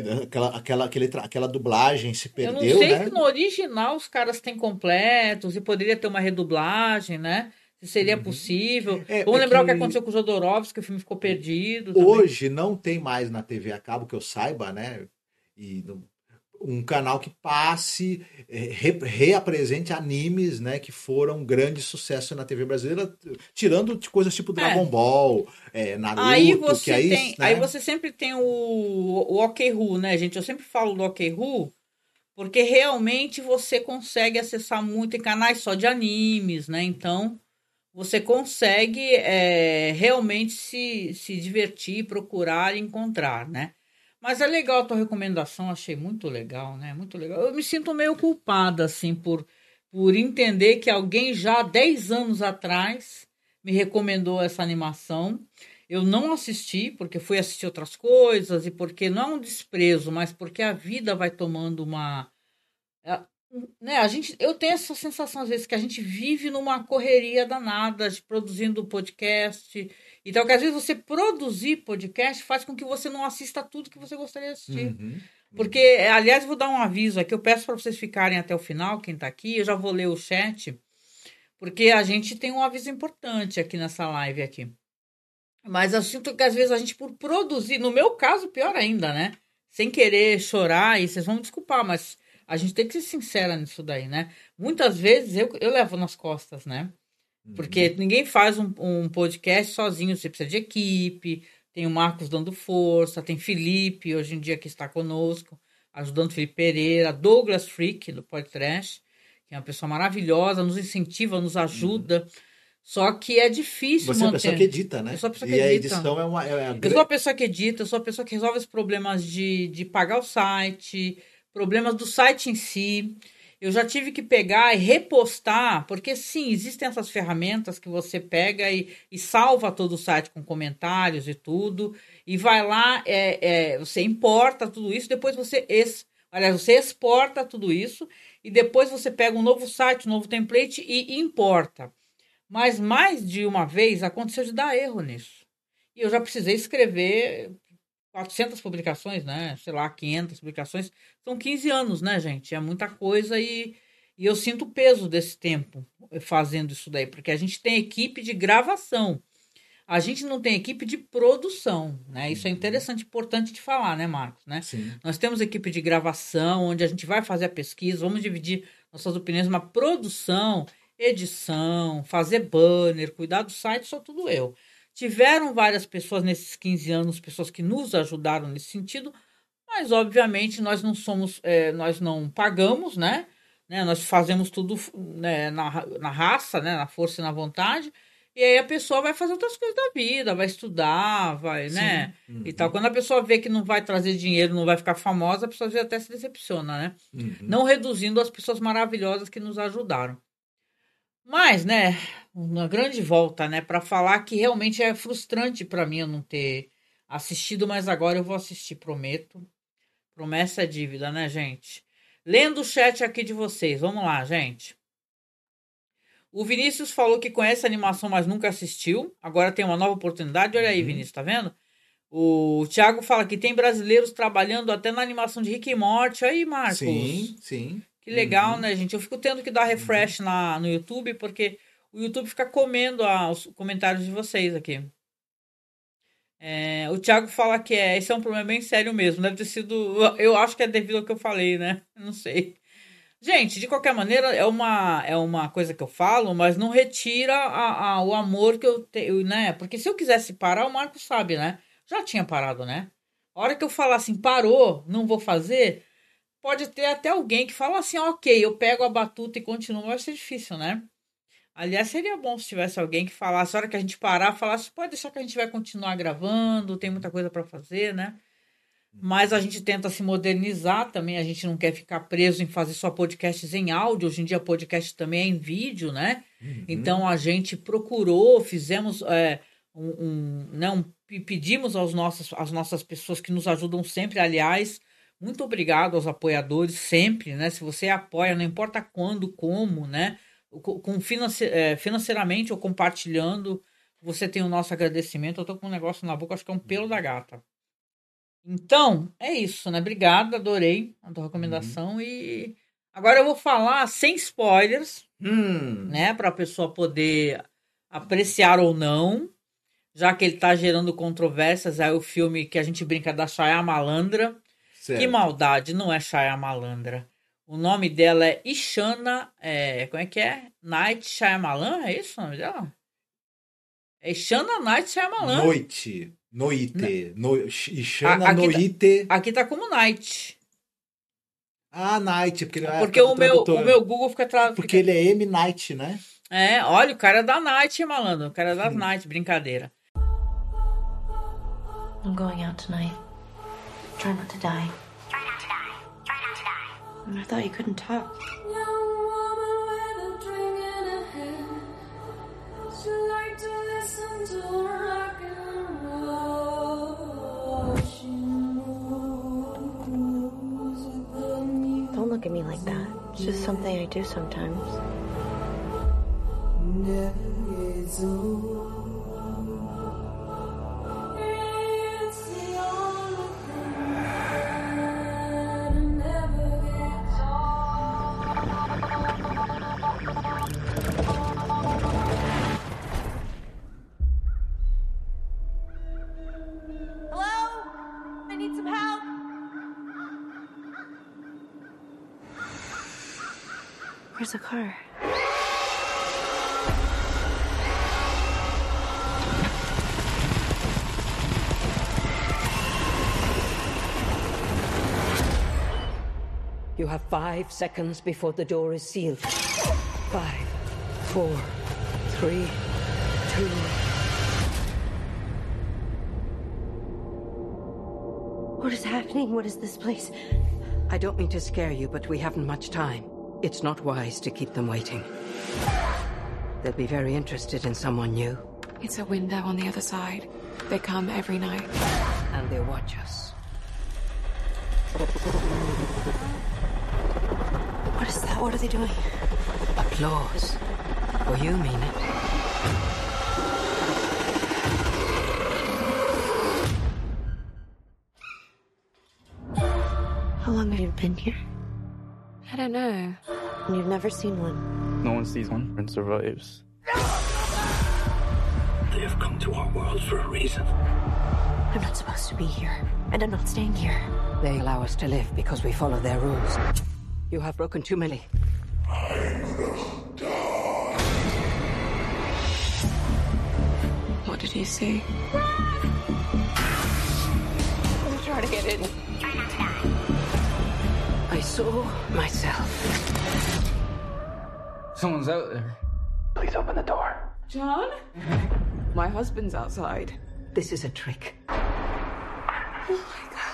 Aquela dublagem se perdeu, eu não sei né? se no original os caras têm completos e poderia ter uma redublagem, né? Se seria possível. Vamos lembrar o que aconteceu com o Jodorowsky, que o filme ficou perdido. Hoje não tem mais na TV a cabo, que eu saiba, né? E um canal que passe, reapresente animes, né, que foram grande sucesso na TV brasileira, tirando de coisas tipo Dragon Ball, Naruto, aí você que aí, tem, né? aí você sempre tem o OK-Ru, né, gente? Eu sempre falo do OK-Ru porque realmente você consegue acessar muito em canais só de animes, né? Então você consegue realmente se divertir, procurar e encontrar, né? Mas é legal a tua recomendação, achei muito legal, né? Muito legal. Eu me sinto meio culpada, assim, por entender que alguém já há 10 anos atrás me recomendou essa animação. Eu não assisti, porque fui assistir outras coisas, e porque não é um desprezo, mas porque a vida vai tomando uma... né, eu tenho essa sensação, às vezes, que a gente vive numa correria danada, de produzindo podcast. Então, que às vezes você produzir podcast faz com que você não assista tudo que você gostaria de assistir. Porque, aliás, vou dar um aviso aqui, eu peço para vocês ficarem até o final, quem está aqui, eu já vou ler o chat, porque a gente tem um aviso importante aqui nessa live aqui. Mas eu sinto que às vezes a gente, por produzir, no meu caso, pior ainda, né? Sem querer chorar, e vocês vão me desculpar, mas a gente tem que ser sincera nisso daí, né? Muitas vezes eu levo nas costas, né? Porque ninguém faz um podcast sozinho, você precisa de equipe, tem o Marcos dando força, tem Felipe, hoje em dia, que está conosco, ajudando Felipe Pereira, Douglas Freak, do Podcast, que é uma pessoa maravilhosa, nos incentiva, nos ajuda. Só que é difícil manter. Você é a pessoa que edita, né? Eu sou a pessoa que edita. E a edição é uma... Eu sou a pessoa que edita, eu sou a pessoa que resolve os problemas de pagar o site, problemas do site em si. Eu já tive que pegar e repostar, porque sim, existem essas ferramentas que você pega e salva todo o site com comentários e tudo, e vai lá, você importa tudo isso, depois você exporta tudo isso, e depois você pega um novo site, um novo template e importa. Mas mais de uma vez aconteceu de dar erro nisso. E eu já precisei escrever 400 publicações, né? Sei lá, 500 publicações. São 15 anos, né, gente? É muita coisa e eu sinto o peso desse tempo fazendo isso daí, porque a gente tem equipe de gravação. A gente não tem equipe de produção, né? Isso é interessante, importante de falar, né, Marcos? Né? Sim. Nós temos equipe de gravação, onde a gente vai fazer a pesquisa, vamos dividir nossas opiniões, uma produção, edição, fazer banner, cuidar do site, só tudo eu. Tiveram várias pessoas nesses 15 anos, pessoas que nos ajudaram nesse sentido, mas obviamente nós não somos, nós não pagamos, né? Nós fazemos tudo, né, na raça, né? Na força e na vontade, e aí a pessoa vai fazer outras coisas da vida, vai estudar, vai, né? E tal. Quando a pessoa vê que não vai trazer dinheiro, não vai ficar famosa, a pessoa às vezes até se decepciona, né? Não reduzindo as pessoas maravilhosas que nos ajudaram. Mas, né, uma grande volta, né, para falar que realmente é frustrante para mim eu não ter assistido, mas agora eu vou assistir, prometo. Promessa é dívida, né, gente? Lendo o chat aqui de vocês, vamos lá, gente. O Vinícius falou que conhece a animação, mas nunca assistiu. Agora tem uma nova oportunidade. Olha aí, Vinícius, tá vendo? O Thiago fala que tem brasileiros trabalhando até na animação de Rick e Morty. Aí, Marcos. Sim, sim. Que legal, né, gente? Eu fico tendo que dar refresh no YouTube, porque o YouTube fica comendo os comentários de vocês aqui. O Thiago fala que esse é um problema bem sério mesmo. Deve ter sido... Eu acho que é devido ao que eu falei, né? Não sei. Gente, de qualquer maneira, é uma coisa que eu falo, mas não retira o amor que eu tenho, né? Porque se eu quisesse parar, o Marcos sabe, né? Já tinha parado, né? A hora que eu falar assim, parou, não vou fazer... Pode ter até alguém que fala assim, ok, eu pego a batuta e continuo, vai ser difícil, né? Aliás, seria bom se tivesse alguém que falasse, a hora que a gente parar, falasse, pode deixar que a gente vai continuar gravando, tem muita coisa para fazer, né? Mas a gente tenta se modernizar também, a gente não quer ficar preso em fazer só podcasts em áudio, hoje em dia podcast também é em vídeo, né? Então a gente procurou, fizemos, pedimos às nossas pessoas que nos ajudam sempre, aliás, muito obrigado aos apoiadores sempre, né? Se você apoia, não importa quando, como, né? Financeiramente ou compartilhando, você tem o nosso agradecimento. Eu tô com um negócio na boca, acho que é um pelo da gata. Então, é isso, né? Obrigada, adorei a tua recomendação. E agora eu vou falar sem spoilers, né? Para a pessoa poder apreciar ou não, já que ele tá gerando controvérsias. É o filme que a gente brinca da Shyamalandra. Certo. Que maldade, não é Shyamalandra. O nome dela é Ishana, como é que é? Night Shyamalan, é isso o nome dela? É Ishana Night Shyamalan. Ishana Noite. Aqui tá como Night. Ah, Night. Porque o meu Google fica... Porque ele é M. Night, né? Olha, o cara é da Night, malandro. O cara é das Night, brincadeira. I'm going out tonight. Try not to die. I thought you couldn't talk. Don't look at me like that. It's just something I do sometimes. Where's the car? You have 5 seconds before the door is sealed. 5, 4, 3, 2... What is happening? What is this place? I don't mean to scare you, but we haven't much time. It's not wise to keep them waiting. They'll be very interested in someone new. It's a window on the other side. They come every night. And they watch us. What is that? What are they doing? Applause. Well, you mean it. How long have you been here? I don't know. And you've never seen one? No one sees one and survives. They have come to our world for a reason. I'm not supposed to be here, and I'm not staying here. They allow us to live because we follow their rules. You have broken 2 milli. I will die. What did you see? I'm trying to get in. I saw myself. Someone's out there. Please open the door. John? My husband's outside. This is a trick. Oh my God.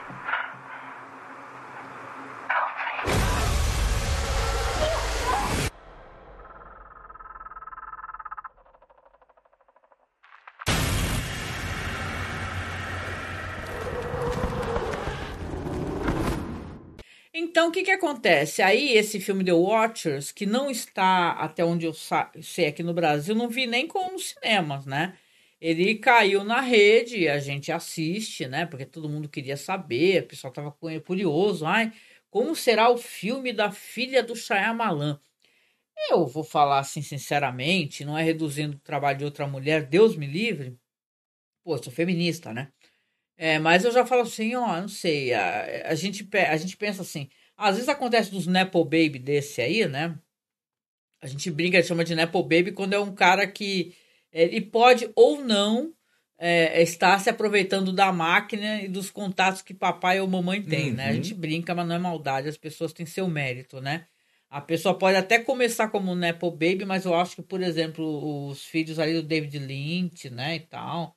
Então, o que acontece? Aí, esse filme The Watchers, que não está, até onde eu sei aqui no Brasil, não vi nem com os cinemas, né? Ele caiu na rede, a gente assiste, né? Porque todo mundo queria saber, o pessoal estava curioso. Ai, como será o filme da filha do Shyamalan? Eu vou falar assim, sinceramente, não é reduzindo o trabalho de outra mulher, Deus me livre. Pô, eu sou feminista, né? Mas eu já falo assim, ó, não sei, a gente pensa assim, às vezes acontece dos Nepo Baby desse aí, né? A gente brinca, chama de Nepo Baby quando é um cara que ele pode ou não estar se aproveitando da máquina e dos contatos que papai ou mamãe tem, né? A gente brinca, mas não é maldade, as pessoas têm seu mérito, né? A pessoa pode até começar como Nepo Baby, mas eu acho que, por exemplo, os filhos ali do David Lynch, né, e tal...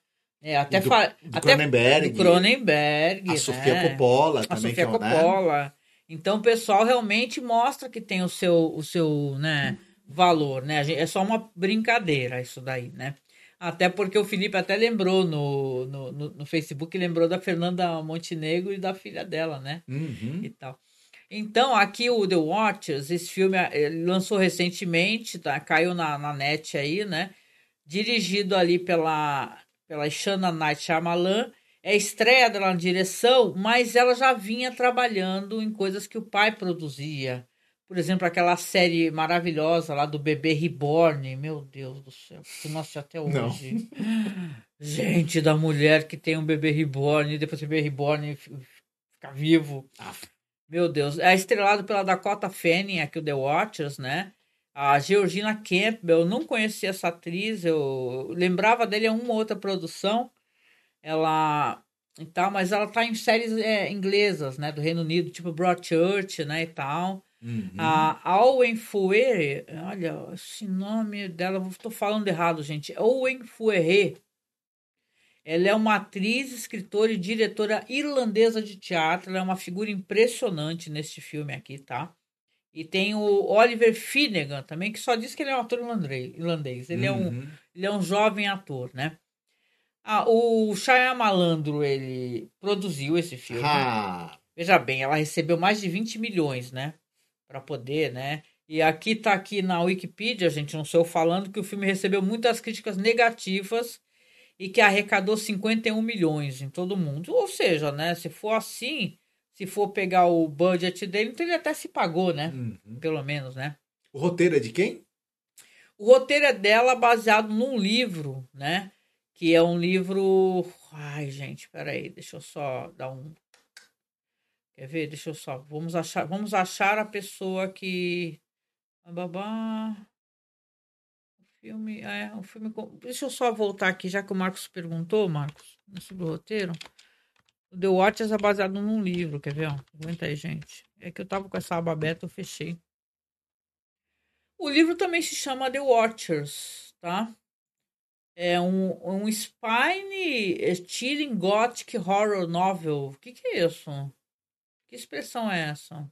Até do até Cronenberg. Do Cronenberg, A Sofia Coppola a também. Sofia Coppola. Então o pessoal realmente mostra que tem o seu né, valor, né? É só uma brincadeira isso daí, né? Até porque o Felipe até lembrou no Facebook, lembrou da Fernanda Montenegro e da filha dela, né? E tal. Então, aqui o The Watchers, esse filme ele lançou recentemente, tá? Caiu na net aí, né? Dirigido ali pela Shana Night Shyamalan. É a estreia dela na direção, mas ela já vinha trabalhando em coisas que o pai produzia. Por exemplo, aquela série maravilhosa lá do Bebê Reborn. Meu Deus do céu, que não assisti até hoje. Gente, da mulher que tem um bebê reborn e depois o bebê reborn fica vivo. Meu Deus. É estrelado pela Dakota Fanning, aqui o The Watchers, né? A Georgina Campbell, eu não conhecia essa atriz, eu lembrava dele em uma outra produção. Mas ela tá em séries inglesas, né? Do Reino Unido, tipo Broadchurch, né? E tal. A Owen Fuere, olha, esse nome dela, estou falando errado, gente. Owen Fuere. Ela é uma atriz, escritora e diretora irlandesa de teatro. Ela é uma figura impressionante neste filme aqui, tá? E tem o Oliver Finnegan também, que só diz que ele é um ator irlandês. Ele é um jovem ator, né? O Shyamalan, ele produziu esse filme. Veja bem, ela recebeu mais de 20 milhões, né? Para poder, né? E aqui na Wikipedia, gente, não sou eu falando, que o filme recebeu muitas críticas negativas e que arrecadou 51 milhões em todo mundo. Ou seja, né? Se for assim, se for pegar o budget dele, então ele até se pagou, né? Pelo menos, né? O roteiro é de quem? O roteiro é dela, baseado num livro, né? Que é um livro... Ai, gente, peraí, deixa eu só dar um... Quer ver? Deixa eu só... Vamos achar a pessoa que... Um filme... Deixa eu só voltar aqui, já que o Marcos perguntou, Marcos, sobre o roteiro. O The Watchers é baseado num livro, quer ver? Aguenta aí, gente. É que eu tava com essa aba aberta, eu fechei. O livro também se chama The Watchers, tá? É um Spine Chilling Gothic Horror Novel. O que é isso? Que expressão é essa?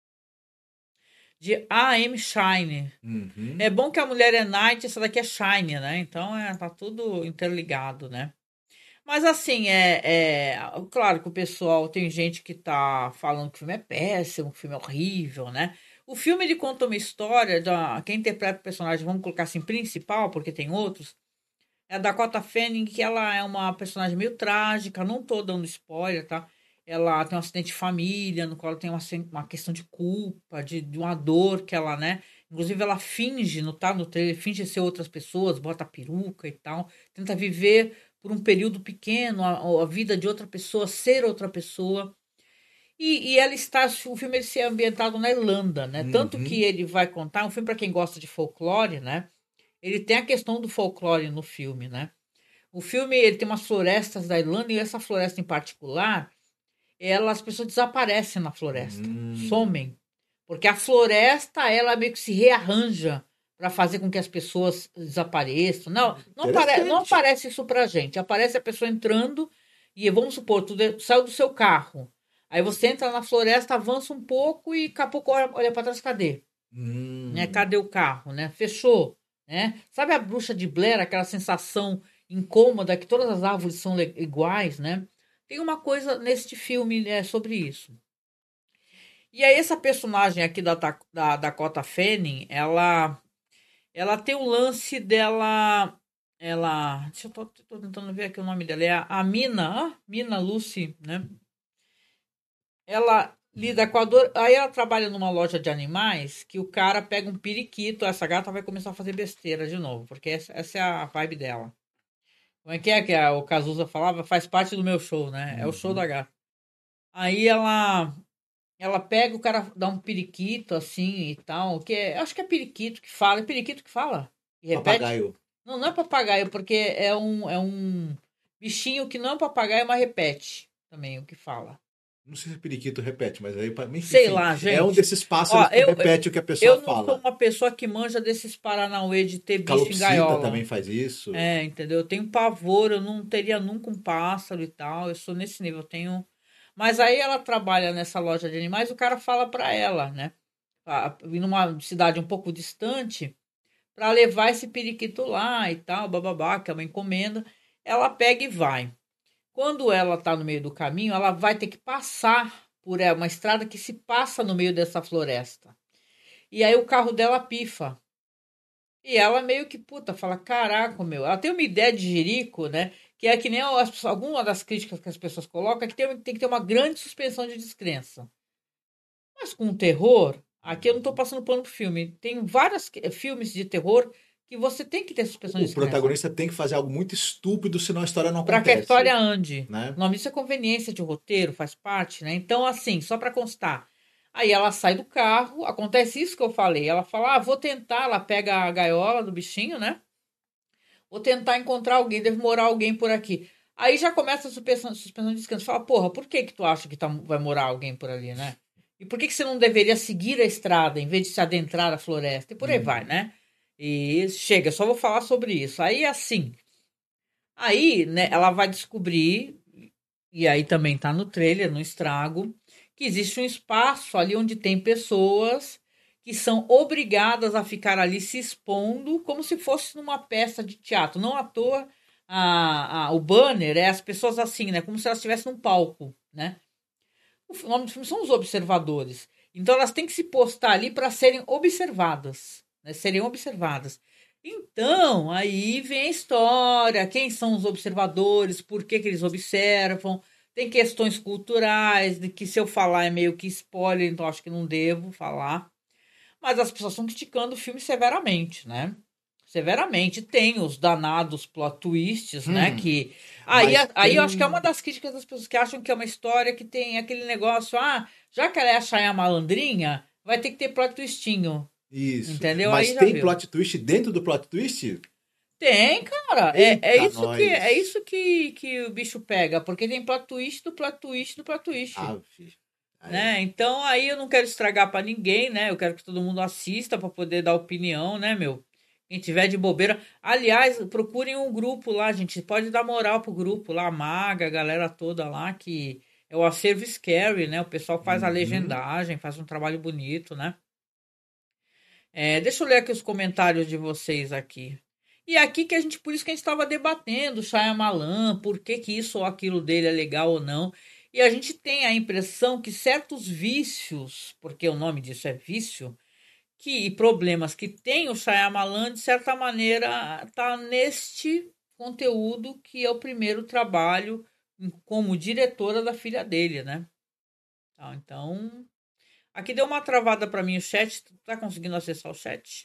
De A.M. Shine. É bom que a mulher é Night, essa daqui é Shine, né? Então tá tudo interligado, né? Mas assim, claro que o pessoal, tem gente que tá falando que o filme é péssimo, que o filme é horrível, né? O filme ele conta uma história quem interpreta o personagem, vamos colocar assim, principal, porque tem outros. É a Dakota Fanning, que ela é uma personagem meio trágica, não tô dando spoiler, tá? Ela tem um acidente de família, no qual tem uma questão de culpa, de uma dor que ela, né? Inclusive ela finge, no trailer, finge ser outras pessoas, bota peruca e tal. Tenta viver por um período pequeno a vida de outra pessoa, ser outra pessoa. E ela o filme ele se é ambientado na Irlanda, né? Tanto que ele vai contar, um filme para quem gosta de folclore, né? Ele tem a questão do folclore no filme, né? O filme ele tem umas florestas da Irlanda e essa floresta em particular, as pessoas desaparecem na floresta, somem. Porque a floresta, ela meio que se rearranja para fazer com que as pessoas desapareçam. Não aparece isso pra gente. Aparece a pessoa entrando e, vamos supor, saiu do seu carro. Aí você entra na floresta, avança um pouco e daqui a pouco olha para trás, cadê? Né? Cadê o carro? Né? Fechou. Né? Sabe a Bruxa de Blair, aquela sensação incômoda que todas as árvores são iguais, né? Tem uma coisa neste filme sobre isso. E aí essa personagem aqui da Dakota Fanning, ela tem o lance dela... Deixa eu tô tentando ver aqui o nome dela. É a Mina Lucy, né? Ela lida com a dor. Aí ela trabalha numa loja de animais que o cara pega um periquito. Essa gata vai começar a fazer besteira de novo, porque essa é a vibe dela. Como é que o Cazuza falava? Faz parte do meu show, né? É o show da gata. Aí ela pega, o cara dá um periquito assim e tal. Acho que é periquito que fala. É periquito que fala? E repete? Papagaio. Não é papagaio, porque é um bichinho que não é papagaio, mas repete também o que fala. Não sei se o periquito repete, mas aí, enfim, Sei lá, gente. é um desses pássaros que repete o que a pessoa eu não fala. sou uma pessoa que manja desses paranauê de ter bicho Calopsita em gaiola. também faz isso. Entendeu? Eu tenho pavor, eu não teria nunca um pássaro e tal. Eu sou nesse nível, eu tenho... Mas aí ela trabalha nessa loja de animais, o cara fala pra ela, né? Ir numa cidade um pouco distante, pra levar esse periquito lá e tal, bababá, que é uma encomenda. Ela pega e vai. Quando ela tá no meio do caminho, ela vai ter que passar por uma estrada que se passa no meio dessa floresta. E aí o carro dela pifa. E ela meio que, fala, caraca, meu. Ela tem uma ideia de jirico, né? Que é que nem alguma das críticas que as pessoas colocam, é que tem que ter uma grande suspensão de descrença. Mas com terror, aqui eu não tô passando pano pro filme. Tem vários filmes de terror que você tem que ter suspensão de descrença. O protagonista tem que fazer algo muito estúpido, senão a história não acontece. Pra que a história ande. Né? O nome disso é conveniência de roteiro, faz parte, né? Então, assim, só pra constar. Aí ela sai do carro, acontece isso que eu falei. Ela fala, vou tentar, ela pega a gaiola do bichinho, né? Vou tentar encontrar alguém, deve morar alguém por aqui. Aí já começa a suspensão de descanso. Fala, porra, por que tu acha que vai morar alguém por ali, né? E por que você não deveria seguir a estrada em vez de se adentrar a floresta? E por aí vai, né? E chega, só vou falar sobre isso. Aí, assim... Aí, né, ela vai descobrir, e aí também tá no trailer, no estrago, que existe um espaço ali onde tem pessoas que são obrigadas a ficar ali se expondo como se fosse numa peça de teatro. Não à toa, o banner é as pessoas assim, né? Como se elas estivessem num palco, né? O nome do filme são os observadores. Então elas têm que se postar ali para serem observadas, né? Serem observadas. Então, aí vem a história, quem são os observadores, por que eles observam, tem questões culturais, de que se eu falar é meio que spoiler, então acho que não devo falar. Mas as pessoas estão criticando o filme severamente, né? Severamente. Tem os danados plot twists, né? Que... Aí eu acho que é uma das críticas das pessoas que acham que é uma história que tem aquele negócio, já que ela é a Chaya malandrinha, vai ter que ter plot twistinho. Isso. Entendeu? Mas aí tem plot twist dentro do plot twist? Tem, cara. É isso que o bicho pega. Porque tem plot twist do plot twist do plot twist. Né? Então aí eu não quero estragar pra ninguém, né? Eu quero que todo mundo assista pra poder dar opinião, né, meu? Quem tiver de bobeira. Aliás, procurem um grupo lá, gente. Pode dar moral pro grupo lá, a Maga, a galera toda lá, que é o Acervo Scary, né? O pessoal faz a legendagem, faz um trabalho bonito, né? Deixa eu ler aqui os comentários de vocês aqui. E aqui por isso que a gente estava debatendo, Shyamalan, por que isso ou aquilo dele é legal ou não. E a gente tem a impressão que certos vícios, porque o nome disso é vício, e problemas que tem o Shyamalan, de certa maneira, está neste conteúdo que é o primeiro trabalho como diretora da filha dele, né? Então... Aqui deu uma travada para mim o chat. Tu tá conseguindo acessar o chat?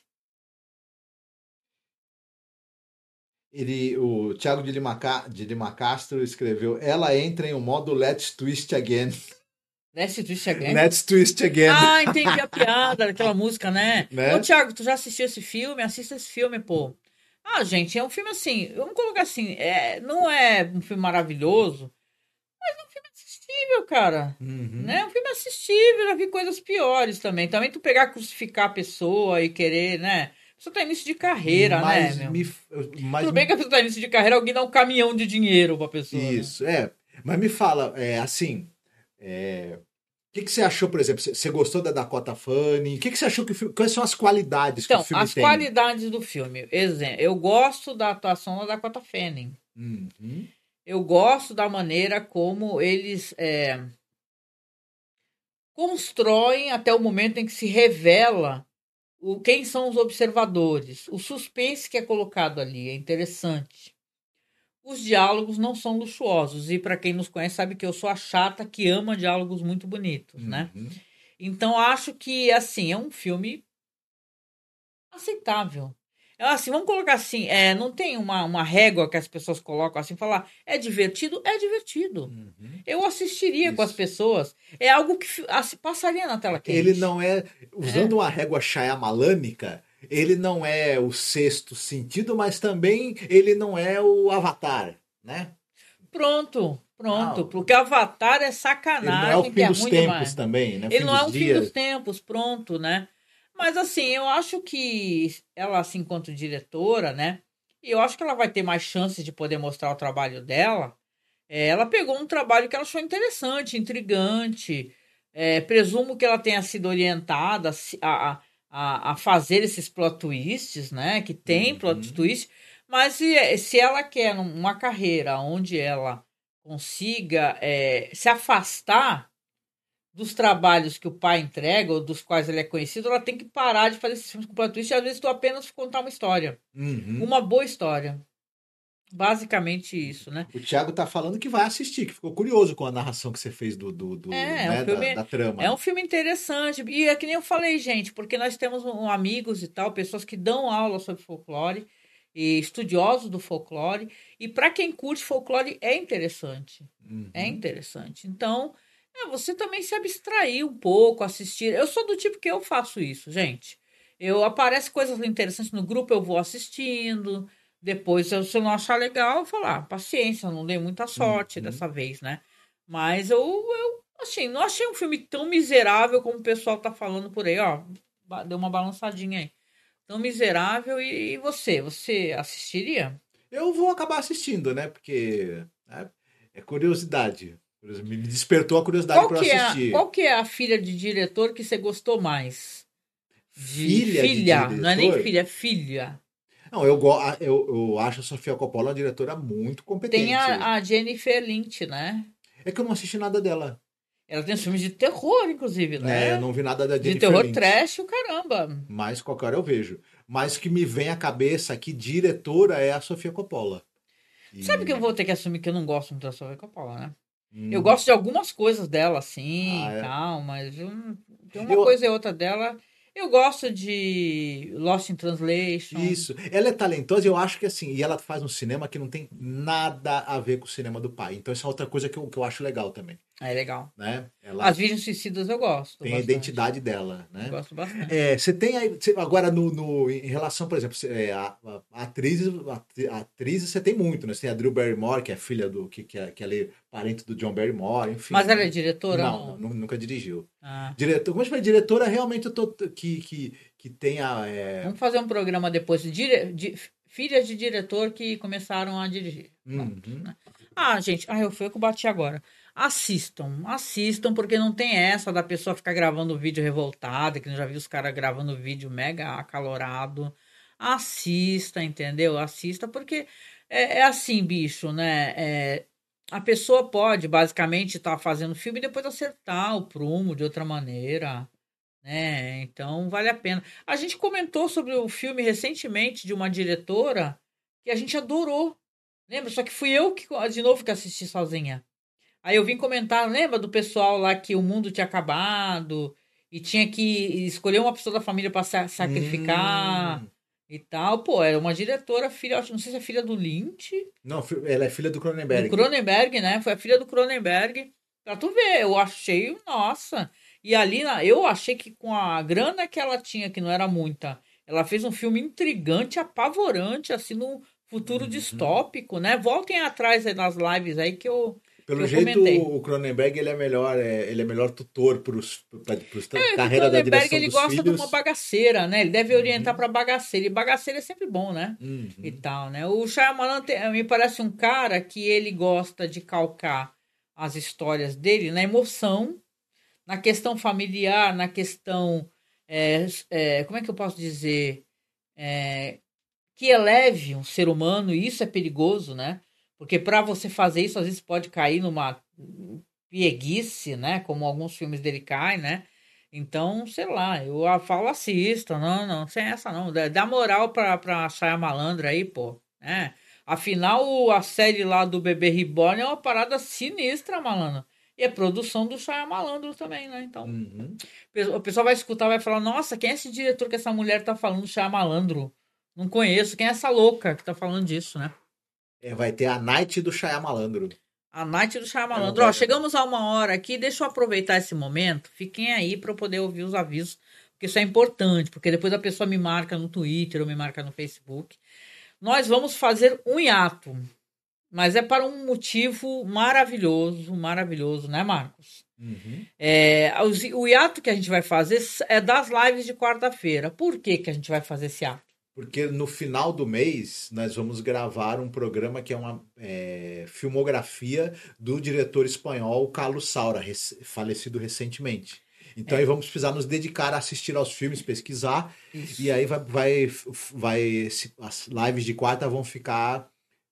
O Thiago de Lima Castro escreveu: ela entra em um modo Let's Twist Again. Let's Twist Again? Let's Twist Again. Entendi a piada daquela música, né? Ô, Thiago, tu já assistiu esse filme? Assista esse filme, pô. Gente, é um filme assim, vamos colocar assim, não é um filme maravilhoso, mas é um filme assistível, cara. Né? Um filme assistível, já vi coisas piores também. Também tu pegar, crucificar a pessoa e querer, né? A pessoa tá início de carreira, né, meu? Tudo bem que a pessoa tá início de carreira, alguém dá um caminhão de dinheiro pra pessoa. Isso, né? Mas me fala, assim... O que você achou, por exemplo? Você gostou da Dakota Fanning? O que você achou quais são as qualidades que o filme tem? As qualidades do filme. Exemplo, eu gosto da atuação da Dakota Fanning. Eu gosto da maneira como eles constroem até o momento em que se revela quem são os observadores. O suspense que é colocado ali é interessante. Os diálogos não são luxuosos. E para quem nos conhece sabe que eu sou a chata que ama diálogos muito bonitos, né? Então acho que, assim, é um filme aceitável. Assim, vamos colocar assim, não tem uma régua que as pessoas colocam assim, falar, é divertido? É divertido. Eu assistiria com as pessoas. É algo que passaria na tela quente. Ele não é, usando uma régua Shyamalânica, ele não é o Sexto Sentido, mas também ele não é o Avatar, né? Pronto. Pronto, porque Avatar é sacanagem. Ele não é o fim que é dos ruim tempos demais. também, né? Ele não é o fim dos tempos, pronto, né? Mas assim, eu acho que ela, assim, enquanto diretora, né? E eu acho que ela vai ter mais chances de poder mostrar o trabalho dela. Ela pegou um trabalho que ela achou interessante, intrigante. Presumo que ela tenha sido orientada a fazer esses plot twists, né? Que tem plot twist. Mas se ela quer uma carreira onde ela consiga se afastar dos trabalhos que o pai entrega, ou dos quais ele é conhecido, ela tem que parar de fazer esses filmes com plot twist e às vezes tu apenas contar uma história. Uma boa história. Basicamente isso, né? O Thiago tá falando que vai assistir, que ficou curioso com a narração que você fez da trama. É um filme interessante. E é que nem eu falei, gente, porque nós temos amigos e tal, pessoas que dão aula sobre folclore, e estudiosos do folclore. E para quem curte folclore é interessante. É interessante. Então, você também se abstrair um pouco, assistir. Eu sou do tipo que eu faço isso, gente. Aparece coisas interessantes no grupo, eu vou assistindo. Depois, se eu não achar legal, eu falo, paciência, não dei muita sorte dessa vez, né? Mas eu assim, não achei um filme tão miserável como o pessoal tá falando por aí, ó. Deu uma balançadinha aí. Tão miserável. E você assistiria? Eu vou acabar assistindo, né? Porque é curiosidade. Me despertou a curiosidade para assistir. Qual que é a filha de diretor que você gostou mais? Filha de diretor? Não é nem filha, é filha. Não, eu acho a Sofia Coppola uma diretora muito competente. Tem a Jennifer Lynch, né? É que eu não assisti nada dela. Ela tem filmes de terror, inclusive, né? Eu não vi nada da Jennifer de terror Lynch. trash, o caramba. Mas qualquer hora eu vejo. Mas o que me vem à cabeça que diretora é a Sofia Coppola. Sabe que eu vou ter que assumir que eu não gosto muito da Sofia Coppola, né? Eu gosto de algumas coisas dela, assim, e tal, mas tem uma coisa e outra dela. Eu gosto de Lost in Translation. Isso. Ela é talentosa e eu acho que assim, e ela faz um cinema que não tem nada a ver com o cinema do pai. Então essa é outra coisa que eu acho legal também. É legal. Né? As Virgens Suicidas eu gosto. Tem bastante. A identidade dela, né? Eu gosto bastante. Você tem aí, agora em relação, por exemplo, a atriz você tem muito, né? Você tem a Drew Barrymore, que é filha que ela é parente do John Barrymore, enfim. Mas ela é diretora? Não, nunca dirigiu. Como eu falei, diretora, realmente eu tô que tem a... Vamos fazer um programa depois de filhas de diretor que começaram a dirigir. Pronto, né? Gente, eu que eu bati agora. Assistam, porque não tem essa da pessoa ficar gravando vídeo revoltada, que eu já vi os caras gravando vídeo mega acalorado. Assista, entendeu? Assista, porque é assim, bicho, né? A pessoa pode, basicamente, estar fazendo filme e depois acertar o prumo de outra maneira, né? Então, vale a pena. A gente comentou sobre o filme recentemente de uma diretora que a gente adorou. Lembra? Só que fui eu de novo que assisti sozinha. Aí eu vim comentar, lembra do pessoal lá que o mundo tinha acabado e tinha que escolher uma pessoa da família para sacrificar e tal. Pô, era uma diretora, filha, não sei se é filha do Lynch. Não, ela é filha do Cronenberg. Do Cronenberg, né? Foi a filha do Cronenberg. Pra tu ver, eu achei, nossa. E ali, eu achei que com a grana que ela tinha, que não era muita, ela fez um filme intrigante, apavorante, assim, no futuro distópico, né? Voltem atrás aí nas lives aí que eu... Pelo jeito, o Cronenberg ele é melhor tutor para carreira da direção dos filhos. O Cronenberg ele gosta de uma bagaceira, né? Ele deve orientar para bagaceira. E bagaceira é sempre bom, né? E tal, né? O Shyamalan me parece um cara que ele gosta de calcar as histórias dele na emoção, na questão familiar, na questão... como é que eu posso dizer? Que eleve um ser humano, e isso é perigoso, né? Porque para você fazer isso, às vezes pode cair numa pieguice, né? Como alguns filmes dele caem, né? Então, sei lá, eu falo assista, não, sem essa não. Dá moral pra Shyamalan aí, pô. Né? Afinal, a série lá do Bebê Reborn é uma parada sinistra, malandro. E é produção do Shyamalan também, né? Então, o pessoal vai escutar, vai falar, nossa, quem é esse diretor que essa mulher tá falando, Shyamalan? Não conheço. Quem é essa louca que tá falando disso, né? Vai ter a Night do Shyamalan. A Night do Shyamalan. Chegamos a 1 hora aqui. Deixa eu aproveitar esse momento. Fiquem aí para eu poder ouvir os avisos. Porque isso é importante. Porque depois a pessoa me marca no Twitter ou me marca no Facebook. Nós vamos fazer um hiato. Mas é para um motivo maravilhoso, maravilhoso, né, Marcos? O hiato que a gente vai fazer é das lives de quarta-feira. Por que a gente vai fazer esse hiato? Porque no final do mês nós vamos gravar um programa que é uma filmografia do diretor espanhol Carlos Saura, falecido recentemente. Então aí vamos precisar nos dedicar a assistir aos filmes, pesquisar. Isso. E aí as lives de quarta vão ficar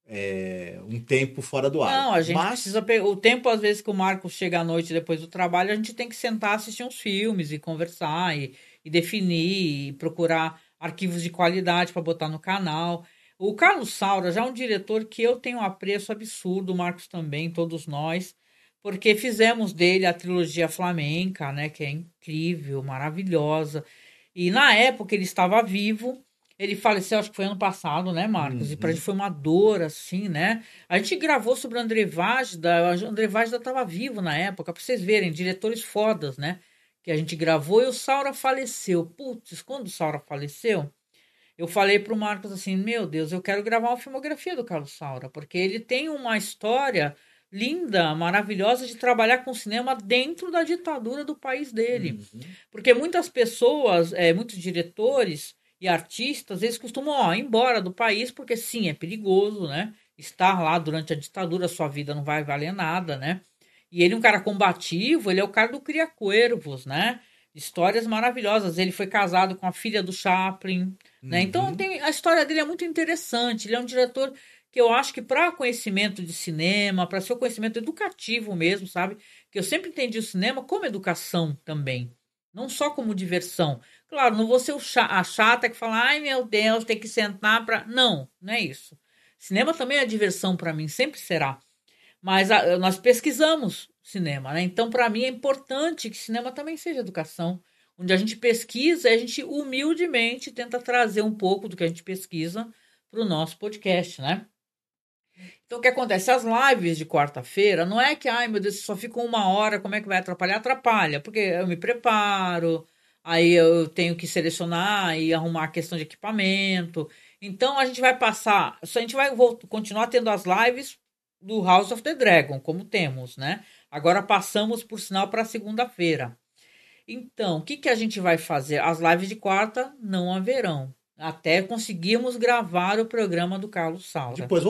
um tempo fora do ar. Não, a gente precisa pegar o tempo, às vezes, que o Marcos chega à noite depois do trabalho, a gente tem que sentar, assistir uns filmes e conversar e definir e procurar arquivos de qualidade para botar no canal. O Carlos Saura já é um diretor que eu tenho um apreço absurdo, o Marcos também, todos nós, porque fizemos dele a trilogia flamenca, né, que é incrível, maravilhosa. E na época ele estava vivo, ele faleceu, acho que foi ano passado, né, Marcos? E pra gente foi uma dor, assim, né? A gente gravou sobre o André Vajda, o André Vajda estava vivo na época, para vocês verem, diretores fodas, né? Que a gente gravou e o Saura faleceu. Putz, quando o Saura faleceu, eu falei pro Marcos assim, meu Deus, eu quero gravar uma filmografia do Carlos Saura, porque ele tem uma história linda, maravilhosa de trabalhar com cinema dentro da ditadura do país dele. Porque muitas pessoas, muitos diretores e artistas, eles costumam ir embora do país, porque sim, é perigoso, né? Estar lá durante a ditadura, sua vida não vai valer nada, né? E ele é um cara combativo, ele é o cara do Cria Cuervos, né? Histórias maravilhosas. Ele foi casado com a filha do Chaplin, né? Então a história dele é muito interessante. Ele é um diretor que eu acho que para conhecimento de cinema, para seu conhecimento educativo mesmo, sabe? Que eu sempre entendi o cinema como educação também. Não só como diversão. Claro, não vou ser a chata que fala, ai meu Deus, tem que sentar para... Não, não é isso. Cinema também é diversão para mim, sempre será. Mas nós pesquisamos cinema, né? Então, para mim, é importante que cinema também seja educação. Onde a gente pesquisa e a gente humildemente tenta trazer um pouco do que a gente pesquisa para o nosso podcast, né? Então, o que acontece? As lives de quarta-feira, não é que, ai meu Deus, só fica 1 hora, como é que vai atrapalhar? Atrapalha, porque eu me preparo, aí eu tenho que selecionar e arrumar a questão de equipamento. Então, a gente vai passar, a gente vai continuar tendo as lives do House of the Dragon, como temos, né? Agora passamos, por sinal, para segunda-feira. Então, o que a gente vai fazer? As lives de quarta não haverão, até conseguirmos gravar o programa do Carlos Saura. Depois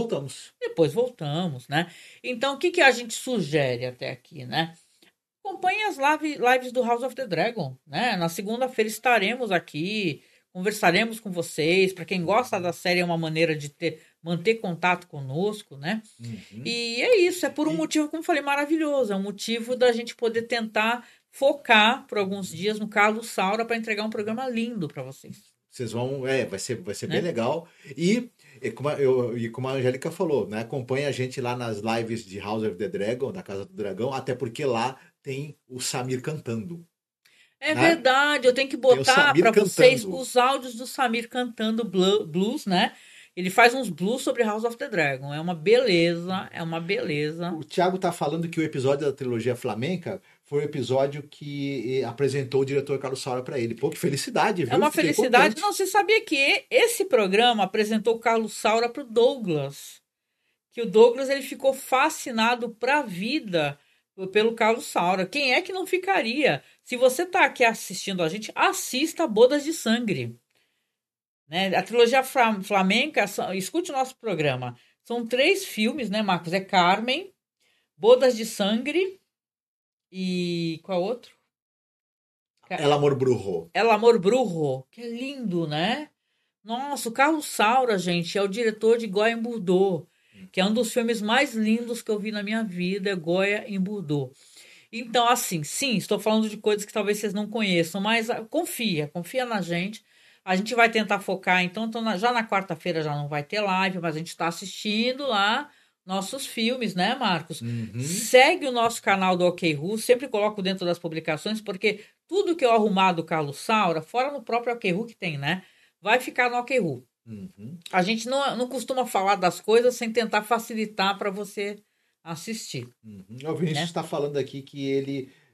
voltamos, né? Então, o que a gente sugere até aqui, né? Acompanhe as lives do House of the Dragon, né? Na segunda-feira estaremos aqui, conversaremos com vocês. Para quem gosta da série, é uma maneira de manter contato conosco, né? E é isso, é por um motivo, como eu falei, maravilhoso. É um motivo da gente poder tentar focar por alguns dias no Carlos Saura para entregar um programa lindo para vocês. Vocês vão, vai ser bem legal. E como a Angélica falou, né? Acompanha a gente lá nas lives de House of the Dragon, da Casa do Dragão, até porque lá tem o Samir cantando. É, né? Verdade, eu tenho que botar para vocês os áudios do Samir cantando blues, né? Ele faz uns blues sobre House of the Dragon. É uma beleza, O Thiago tá falando que o episódio da trilogia flamenca foi o episódio que apresentou o diretor Carlos Saura para ele. Pô, que felicidade, viu? É uma felicidade. Não, você sabia que esse programa apresentou o Carlos Saura pro Douglas? Que o Douglas ele ficou fascinado pra vida pelo Carlos Saura. Quem é que não ficaria? Se você tá aqui assistindo a gente, assista Bodas de Sangue. Né? A trilogia flamenca, escute o nosso programa. São 3 filmes, né, Marcos? É Carmen, Bodas de Sangue e qual outro? El Amor Brujo. El Amor Brujo, que é lindo, né? Nossa, o Carlos Saura, gente, é o diretor de Goya em Bordeaux, que é um dos filmes mais lindos que eu vi na minha vida, é Goya em Bordeaux. Então, assim, sim, estou falando de coisas que talvez vocês não conheçam, mas confia na gente. A gente vai tentar focar, então já na quarta-feira já não vai ter live, mas a gente está assistindo lá nossos filmes, né, Marcos? Segue o nosso canal do OkRu, sempre coloco dentro das publicações, porque tudo que eu arrumar do Carlos Saura, fora no próprio OkRu que tem, né, vai ficar no OkRu. A gente não costuma falar das coisas sem tentar facilitar para você assistir. O Vinícius está falando aqui que ele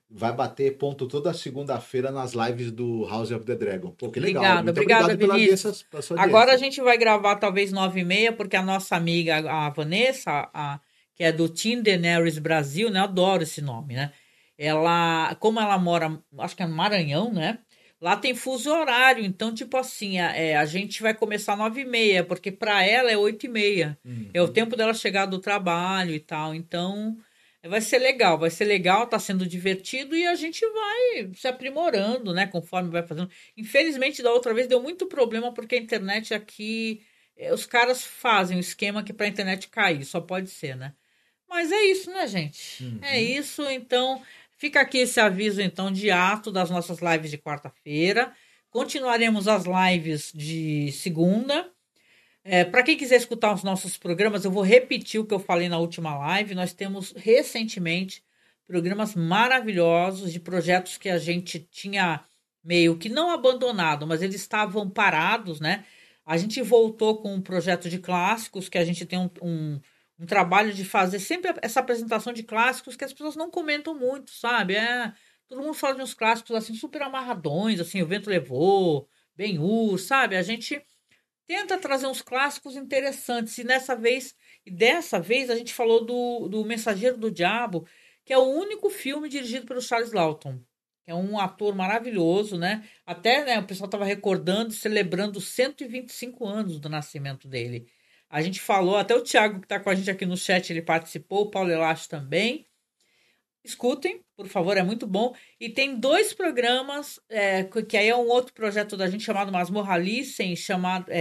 vai bater ponto toda segunda-feira nas lives do House of the Dragon. Pô, que legal. Obrigada, Muito obrigado pela Vinícius. pela sua Agora a audiência. gente vai gravar talvez 9h30, porque a nossa amiga, a Vanessa, que é do Team Daenerys Brasil, né? Eu adoro esse nome, né? Ela, como ela mora, acho que é no Maranhão, né? Lá tem fuso horário, então, tipo assim, a gente vai começar 9h30, porque para ela é 8h30. É o tempo dela chegar do trabalho e tal. Então, vai ser legal, tá sendo divertido e a gente vai se aprimorando, né? Conforme vai fazendo. Infelizmente, da outra vez deu muito problema, porque a internet aqui, os caras fazem o esquema que pra internet cair, só pode ser, né? Mas é isso, né, gente? É isso, então... Fica aqui esse aviso, então, de ato das nossas lives de quarta-feira. Continuaremos as lives de segunda. Para quem quiser escutar os nossos programas, eu vou repetir o que eu falei na última live. Nós temos, recentemente, programas maravilhosos de projetos que a gente tinha meio que não abandonado, mas eles estavam parados, né? A gente voltou com um projeto de clássicos, que a gente tem um trabalho de fazer sempre essa apresentação de clássicos que as pessoas não comentam muito, sabe? Todo mundo fala de uns clássicos assim super amarradões, assim, O Vento Levou, Ben-Hur, sabe? A gente tenta trazer uns clássicos interessantes e dessa vez a gente falou do Mensageiro do Diabo, que é o único filme dirigido pelo Charles Laughton, que é um ator maravilhoso, né? Até, né, o pessoal estava recordando, celebrando os 125 anos do nascimento dele. A gente falou, até o Thiago que está com a gente aqui no chat, ele participou, o Paulo Elacho também. Escutem, por favor, é muito bom. E tem 2 programas, que aí é um outro projeto da gente chamado Masmorra Listen, chamado...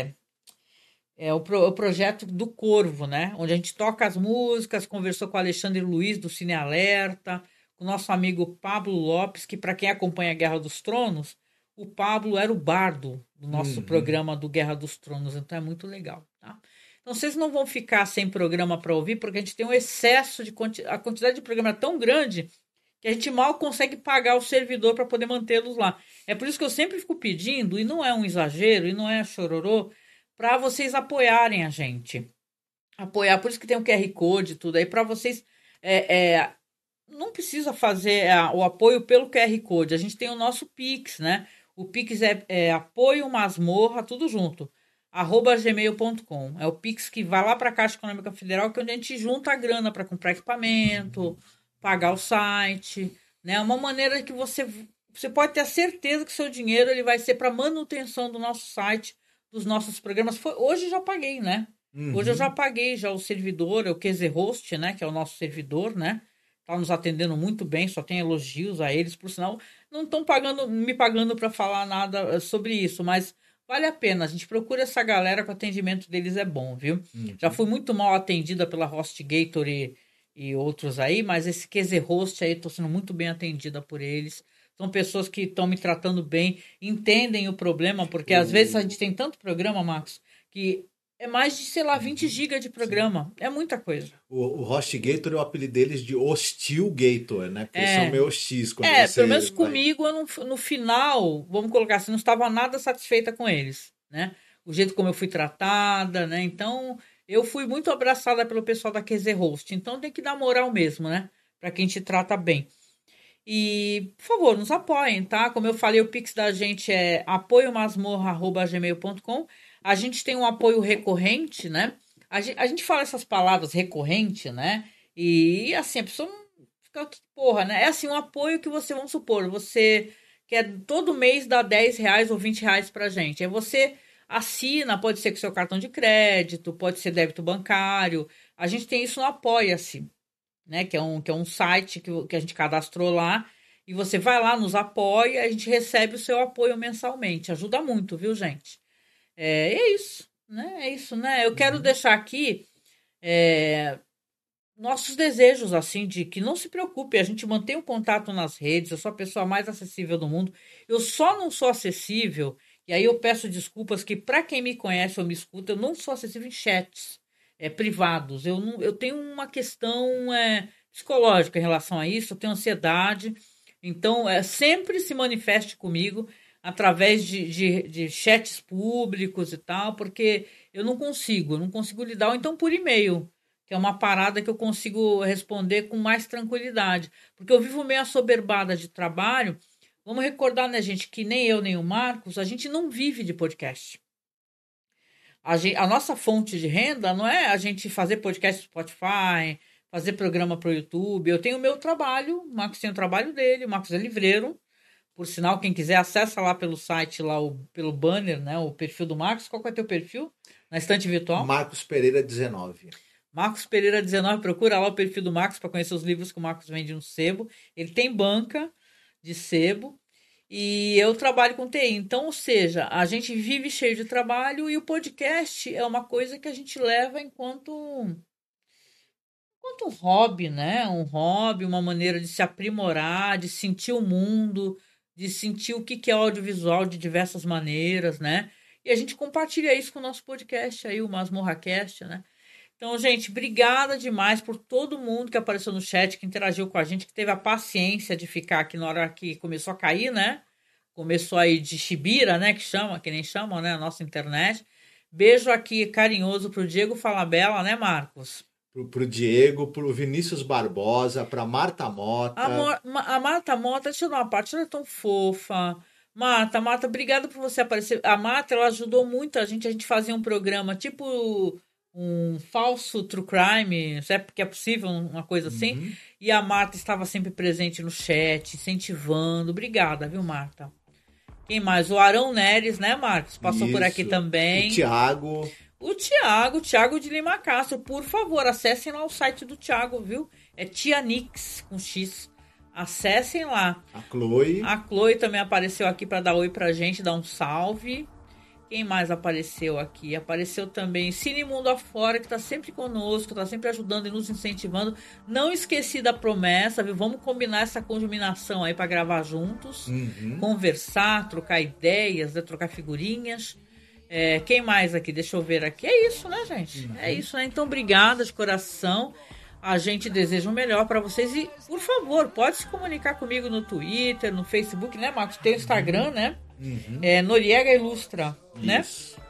o projeto do Corvo, né? Onde a gente toca as músicas, conversou com o Alexandre Luiz, do Cine Alerta, com o nosso amigo Pablo Lopes, que para quem acompanha a Guerra dos Tronos, o Pablo era o bardo do nosso programa do Guerra dos Tronos, então é muito legal, tá? Então vocês não vão ficar sem programa para ouvir, porque a gente tem um excesso a quantidade de programa é tão grande que a gente mal consegue pagar o servidor para poder mantê-los lá. É por isso que eu sempre fico pedindo, e não é um exagero, e não é chororô, para vocês apoiarem a gente. Apoiar, por isso que tem o QR Code e tudo aí, para vocês... não precisa fazer o apoio pelo QR Code, a gente tem o nosso Pix, né? O Pix é apoio masmorra, tudo junto, @gmail.com. É o Pix que vai lá para a Caixa Econômica Federal, que é onde a gente junta a grana para comprar equipamento, pagar o site, né? É uma maneira que você pode ter a certeza que seu dinheiro ele vai ser para manutenção do nosso site, dos nossos programas. Hoje eu já paguei, né? Hoje eu já paguei o servidor, o QZHost, né? Que é o nosso servidor, né? Tá nos atendendo muito bem, só tem elogios a eles, por sinal, não estão me pagando para falar nada sobre isso, mas vale a pena, a gente procura essa galera que o atendimento deles é bom, viu? Já fui muito mal atendida pela HostGator e outros aí, mas esse QZHost aí, estou sendo muito bem atendida por eles. São pessoas que estão me tratando bem, entendem o problema, porque às vezes a gente tem tanto programa, Marcos, que é mais de, 20 GB de programa. Sim. É muita coisa. O HostGator, eu apelido deles de HostilGator, né? Porque eles são meio hostis. Pelo menos comigo, eu no final, vamos colocar assim, não estava nada satisfeita com eles, né? O jeito como eu fui tratada, né? Então, eu fui muito abraçada pelo pessoal da QZHost. Então, tem que dar moral mesmo, né? Para quem te trata bem. E, por favor, nos apoiem, tá? Como eu falei, o Pix da gente é apoiomasmorra@gmail.com. A gente tem um apoio recorrente, né? A gente fala essas palavras recorrente, né? E assim, a pessoa não fica, porra, né? É assim, um apoio que você, vamos supor, você quer todo mês dar R$10 ou R$20 pra gente. Aí você assina, pode ser com seu cartão de crédito, pode ser débito bancário. A gente tem isso no Apoia-se, né? Que é um site que a gente cadastrou lá. E você vai lá, nos apoia, a gente recebe o seu apoio mensalmente. Ajuda muito, viu, gente? É isso, né? É isso, né? Eu quero deixar aqui nossos desejos, assim, de que não se preocupe, a gente mantém o contato nas redes, eu sou a pessoa mais acessível do mundo. Eu só não sou acessível, e aí eu peço desculpas que, para quem me conhece ou me escuta, eu não sou acessível em chats privados. Eu tenho uma questão psicológica em relação a isso, eu tenho ansiedade, então sempre se manifeste comigo através de chats públicos e tal, porque eu não consigo lidar, ou então por e-mail, que que é uma parada que eu consigo responder com mais tranquilidade. Porque eu vivo meio assoberbada de trabalho. Vamos recordar, né, gente, que nem eu, nem o Marcos, a gente não vive de podcast. A nossa fonte de renda não é a gente fazer podcast no Spotify, fazer programa para o YouTube. Eu tenho o meu trabalho, o Marcos tem o trabalho dele, o Marcos é livreiro. Por sinal, quem quiser, acessa lá pelo site, lá pelo banner, né, o perfil do Marcos. Qual que é o teu perfil? Na estante virtual? Marcos Pereira 19. Marcos Pereira 19, procura lá o perfil do Marcos para conhecer os livros que o Marcos vende no sebo. Ele tem banca de sebo e eu trabalho com TI. Então, ou seja, a gente vive cheio de trabalho e o podcast é uma coisa que a gente leva enquanto hobby, né? Um hobby, uma maneira de se aprimorar, de sentir o mundo, de sentir o que é audiovisual de diversas maneiras, né? E a gente compartilha isso com o nosso podcast aí, o MasmorraCast, né? Então, gente, obrigada demais por todo mundo que apareceu no chat, que interagiu com a gente, que teve a paciência de ficar aqui na hora que começou a cair, né? Começou aí de Chibira, né? Que nem chamam, né? A nossa internet. Beijo aqui carinhoso pro Diego Falabella, né, Marcos? Pro Diego, pro Vinícius Barbosa, pra Marta Mota. A Marta Mota, deixa eu dar uma parte, ela é tão fofa. Marta, obrigada por você aparecer. A Marta, ela ajudou muito a gente fazia um programa tipo um falso true crime, se é porque é possível, uma coisa assim. E a Marta estava sempre presente no chat, incentivando. Obrigada, viu, Marta? Quem mais? O Arão Neres, né, Marcos? Passou por aqui também. O Thiago de Lima Castro. Por favor, acessem lá o site do Thiago, viu? É Tianix, com X. Acessem lá. A Chloe também apareceu aqui para dar oi pra gente, dar um salve. Quem mais apareceu aqui? Apareceu também Cine Mundo Afora, que tá sempre conosco, tá sempre ajudando e nos incentivando. Não esqueci da promessa, viu? Vamos combinar essa combinação aí para gravar juntos. Conversar, trocar ideias, né? Trocar figurinhas. Quem mais aqui? Deixa eu ver aqui. É isso, né, gente? É isso, né? Então, obrigada de coração. A gente deseja o melhor para vocês. E, por favor, pode se comunicar comigo no Twitter, no Facebook, né, Marcos? Tem o Instagram, né? Noriega Ilustra, né?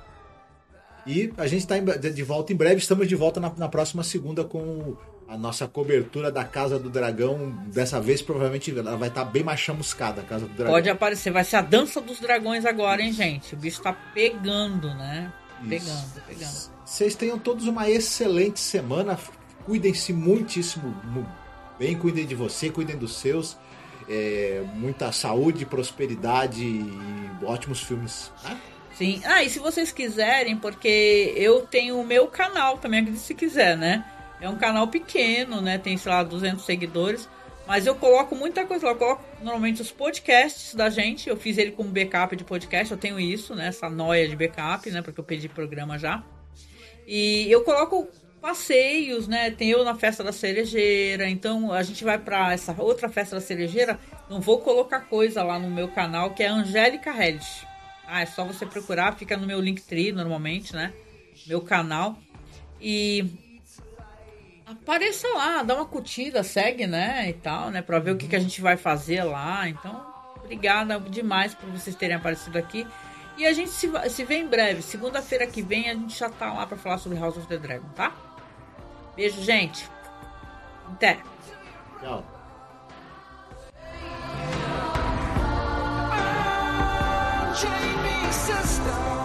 E a gente está de volta em breve. Estamos de volta na próxima segunda com a nossa cobertura da Casa do Dragão. Dessa vez, provavelmente, ela vai estar bem mais chamuscada, a Casa do Dragão. Pode aparecer. Vai ser a dança dos dragões agora, hein, gente? O bicho tá pegando, né? Pegando. Vocês tenham todos uma excelente semana. Cuidem-se muitíssimo bem. Cuidem de você, cuidem dos seus. Muita saúde, prosperidade e ótimos filmes. Né? Sim. E se vocês quiserem, porque eu tenho o meu canal também, se quiser, né? É um canal pequeno, né? Tem, sei lá, 200 seguidores. Mas eu coloco muita coisa lá. Eu coloco normalmente os podcasts da gente. Eu fiz ele como backup de podcast. Eu tenho isso, né? Essa noia de backup, né? Porque eu pedi programa já. E eu coloco passeios, né? Tem eu na Festa da Cerejeira. Então a gente vai pra essa outra Festa da Cerejeira. Não vou colocar coisa lá no meu canal, que é Angélica Hellish. É só você procurar. Fica no meu Linktree normalmente, né? Meu canal. E apareça lá, dá uma curtida, segue, né, e tal, né, pra ver o que a gente vai fazer lá. Então, obrigada demais por vocês terem aparecido aqui. E a gente se vê em breve. Segunda-feira que vem a gente já tá lá pra falar sobre House of the Dragon, tá? Beijo, gente. Até. Tchau. Jamie, sister.